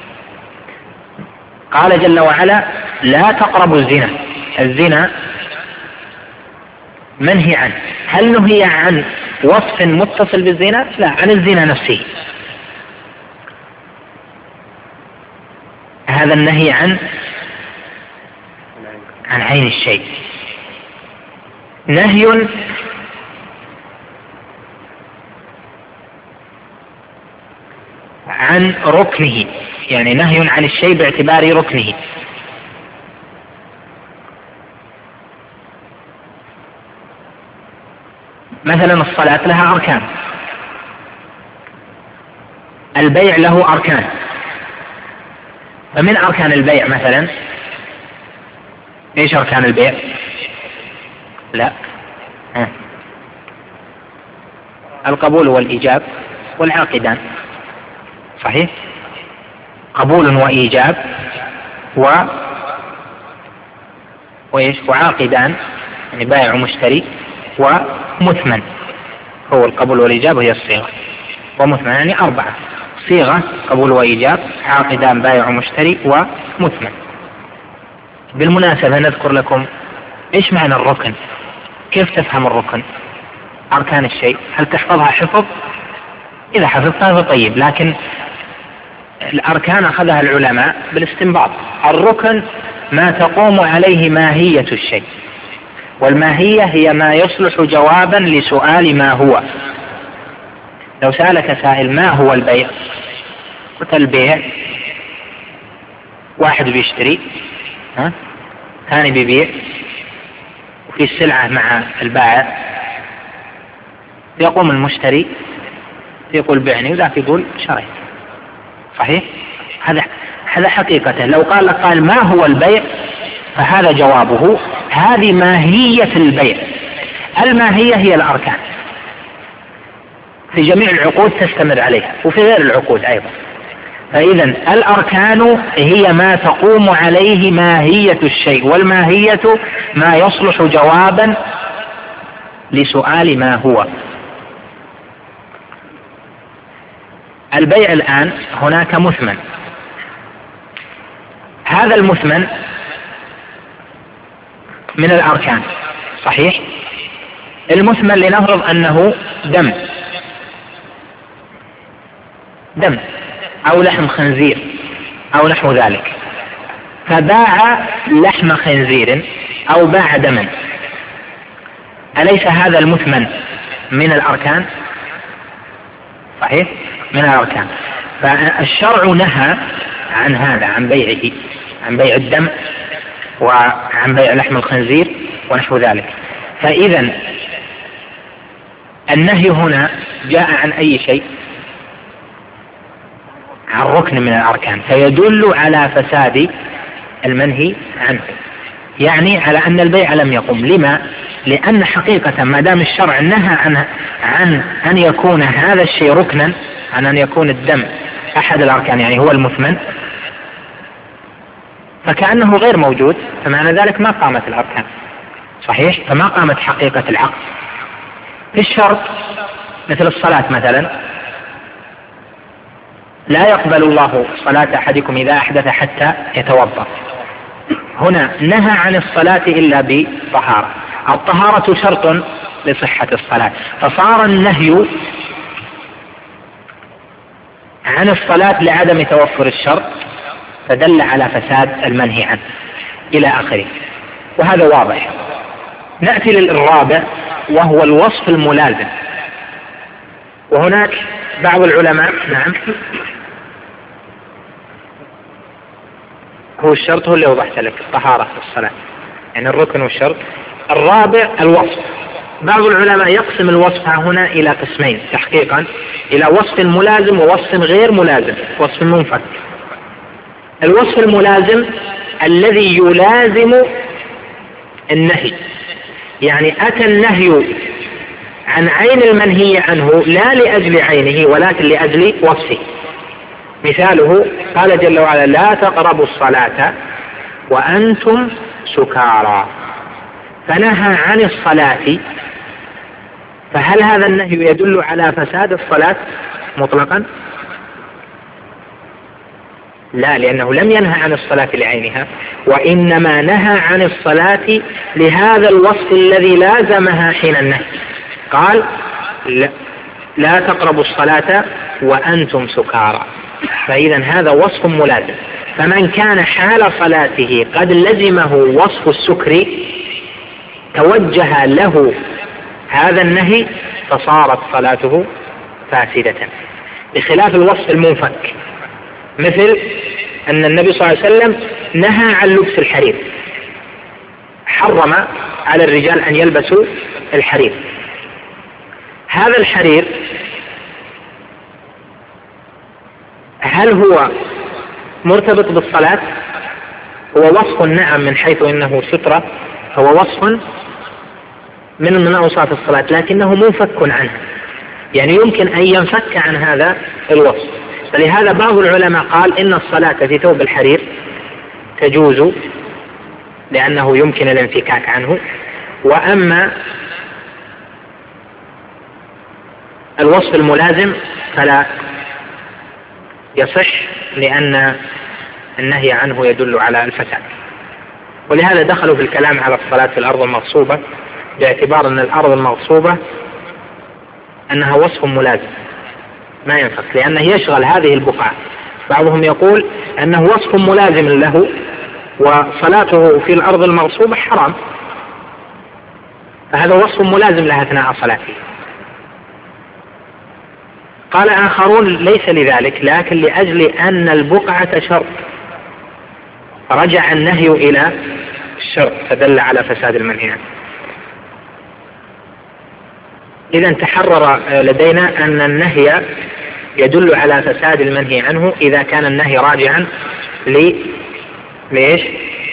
قال جل وعلا: لا تقربوا الزنا. الزنا منهي عنه. هل نهي عن وصف متصل بالزنا؟ لا، عن الزنا نفسه. هذا النهي عن عن عين الشيء. نهي عن ركنه، يعني نهي عن الشيء باعتبار ركنه. مثلا الصلاة لها أركان، البيع له أركان، فمن أركان البيع مثلا إيش أركان البيع؟ لا ها. القبول والإيجاب والعاقدان، صحيح؟ قبول وإيجاب و وإيش وعاقدان، يعني بائع ومشتري، ومثمن. هو القبول والإيجاب هي الصيغة، ومثمن يعني أربعة: صيغة، قبول وإيجاب، عاقدان، بائع ومشتري، ومثمن. بالمناسبة نذكر لكم إيش معنى الركن، كيف تفهم الركن، أركان الشيء. هل تحفظها حفظ؟ إذا حفظتها فطيب، لكن الأركان أخذها العلماء بالاستنباط. الركن ما تقوم عليه ماهية الشيء، والماهية هي ما يصلح جوابا لسؤال ما هو. لو سألك سائل: ما هو البيع؟ قلت: البيع واحد بيشتري، ها، ثاني بيبيع، وفي السلعة مع البائع، يقوم المشتري يقول بعني، وذاك يقول شريت. صحيح؟ هذا هذا حقيقته. لو قال لك قال: ما هو البيع؟ فهذا جوابه. هذه ماهية البيع. الماهية هي الأركان، في جميع العقود تستمر عليها، وفي غير العقود أيضا. فإذا الأركان هي ما تقوم عليه ماهية الشيء، والماهية ما يصلح جوابا لسؤال ما هو. البيع الآن هناك مثمن، هذا المثمن من الأركان، صحيح؟ المثمن لنفرض أنه دم دم أو لحم خنزير أو نحو ذلك، فباع لحم خنزير أو باع دما، أليس هذا المثمن من الأركان؟ صحيح، من الأركان. فالشرع نهى عن هذا، عن بيعه، عن بيع الدم وعن بيع لحم الخنزير ونحو ذلك. فإذا النهي هنا جاء عن أي شيء؟ عن ركن من الأركان، فيدل على فساد المنهي عنه، يعني على أن البيع لم يقم. لما؟ لأن حقيقة ما دام الشرع نهى عن عن أن يكون هذا الشيء ركنا، عن أن يكون الدم أحد الأركان يعني هو المثمن، فكأنه غير موجود، فمعنى ذلك ما قامت الأركان، صحيح؟ فما قامت حقيقة العقد. في الشرط مثل الصلاة مثلا، لا يقبل الله صلاة أحدكم إذا أحدث حتى يتوضأ، هنا نهى عن الصلاة إلا بطهارة، الطهارة شرط لصحة الصلاة، فصار النهي عن الصلاة لعدم توفر الشرط، فدل على فساد المنهي عنه إلى آخره، وهذا واضح. نأتي للرابع وهو الوصف الملازم، وهناك بعض العلماء نعم هو الشرط هو اللي وضحت لك، الطهارة في الصلاة يعني الركن والشرط. الرابع الوصف، بعض العلماء يقسم الوصف هنا إلى قسمين تحقيقا، إلى وصف ملازم ووصف غير ملازم، وصف منفك. الوصف الملازم الذي يلازم النهي، يعني أتى النهي عن عين المنهي عنه لا لأجل عينه ولكن لأجل وصفه. مثاله قال جل وعلا: لا تقربوا الصلاة وأنتم سكارى، فنهى عن الصلاة، فهل هذا النهي يدل على فساد الصلاة مطلقا؟ لا، لأنه لم ينهى عن الصلاة لعينها، وإنما نهى عن الصلاة لهذا الوصف الذي لازمها حين النهي. قال: لا, لا تقربوا الصلاة وأنتم سكارى، فإذا هذا وصف ملازم، فمن كان حال صلاته قد لزمه وصف السكر توجه له هذا النهي فصارت صلاته فاسدة، بخلاف الوصف المنفك، مثل أن النبي صلى الله عليه وسلم نهى عن لبس الحرير، حرم على الرجال أن يلبسوا الحرير. هذا الحرير هل هو مرتبط بالصلاة؟ هو وصف نعم من حيث إنه سترة، هو وصف من من أوصاف الصلاة، لكنه منفك عنها، يعني يمكن أن ينفك عن هذا الوصف. فلهذا بعض العلماء قال إن الصلاة في ثوب الحرير تجوز لأنه يمكن الانفكاك عنه، وأما الوصف الملازم فلا يصح لأن النهي عنه يدل على الفساد. ولهذا دخلوا في الكلام على الصلاة في الأرض المغصوبة، باعتبار أن الأرض المغصوبة أنها وصف ملازم ما ينفك، لأنه يشغل هذه البقعة. بعضهم يقول أنه وصف ملازم له وصلاته في الأرض المغصوبة حرام، فهذا وصف ملازم لها أثناء صلاته. قال آخرون ليس لذلك، لكن لأجل أن البقعة شرط فرجع النهي إلى الشرط فدل على فساد المنهي عنه. إذا تحرر لدينا أن النهي يدل على فساد المنهي عنه إذا كان النهي راجعا ل ليش؟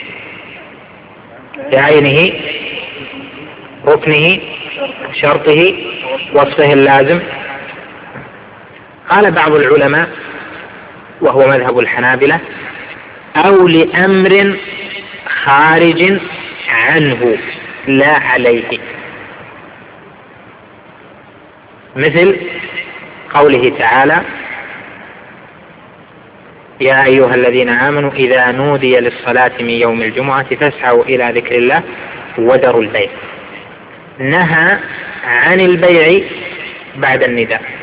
لعينه، ركنه، شرطه، وصفه اللازم. قال بعض العلماء وهو مذهب الحنابلة، أو لأمر خارج عنه لا عليه، مثل قوله تعالى: يا أيها الذين آمنوا إذا نودي للصلاة من يوم الجمعة فاسعوا إلى ذكر الله وذروا البيع. نهى عن البيع بعد النداء،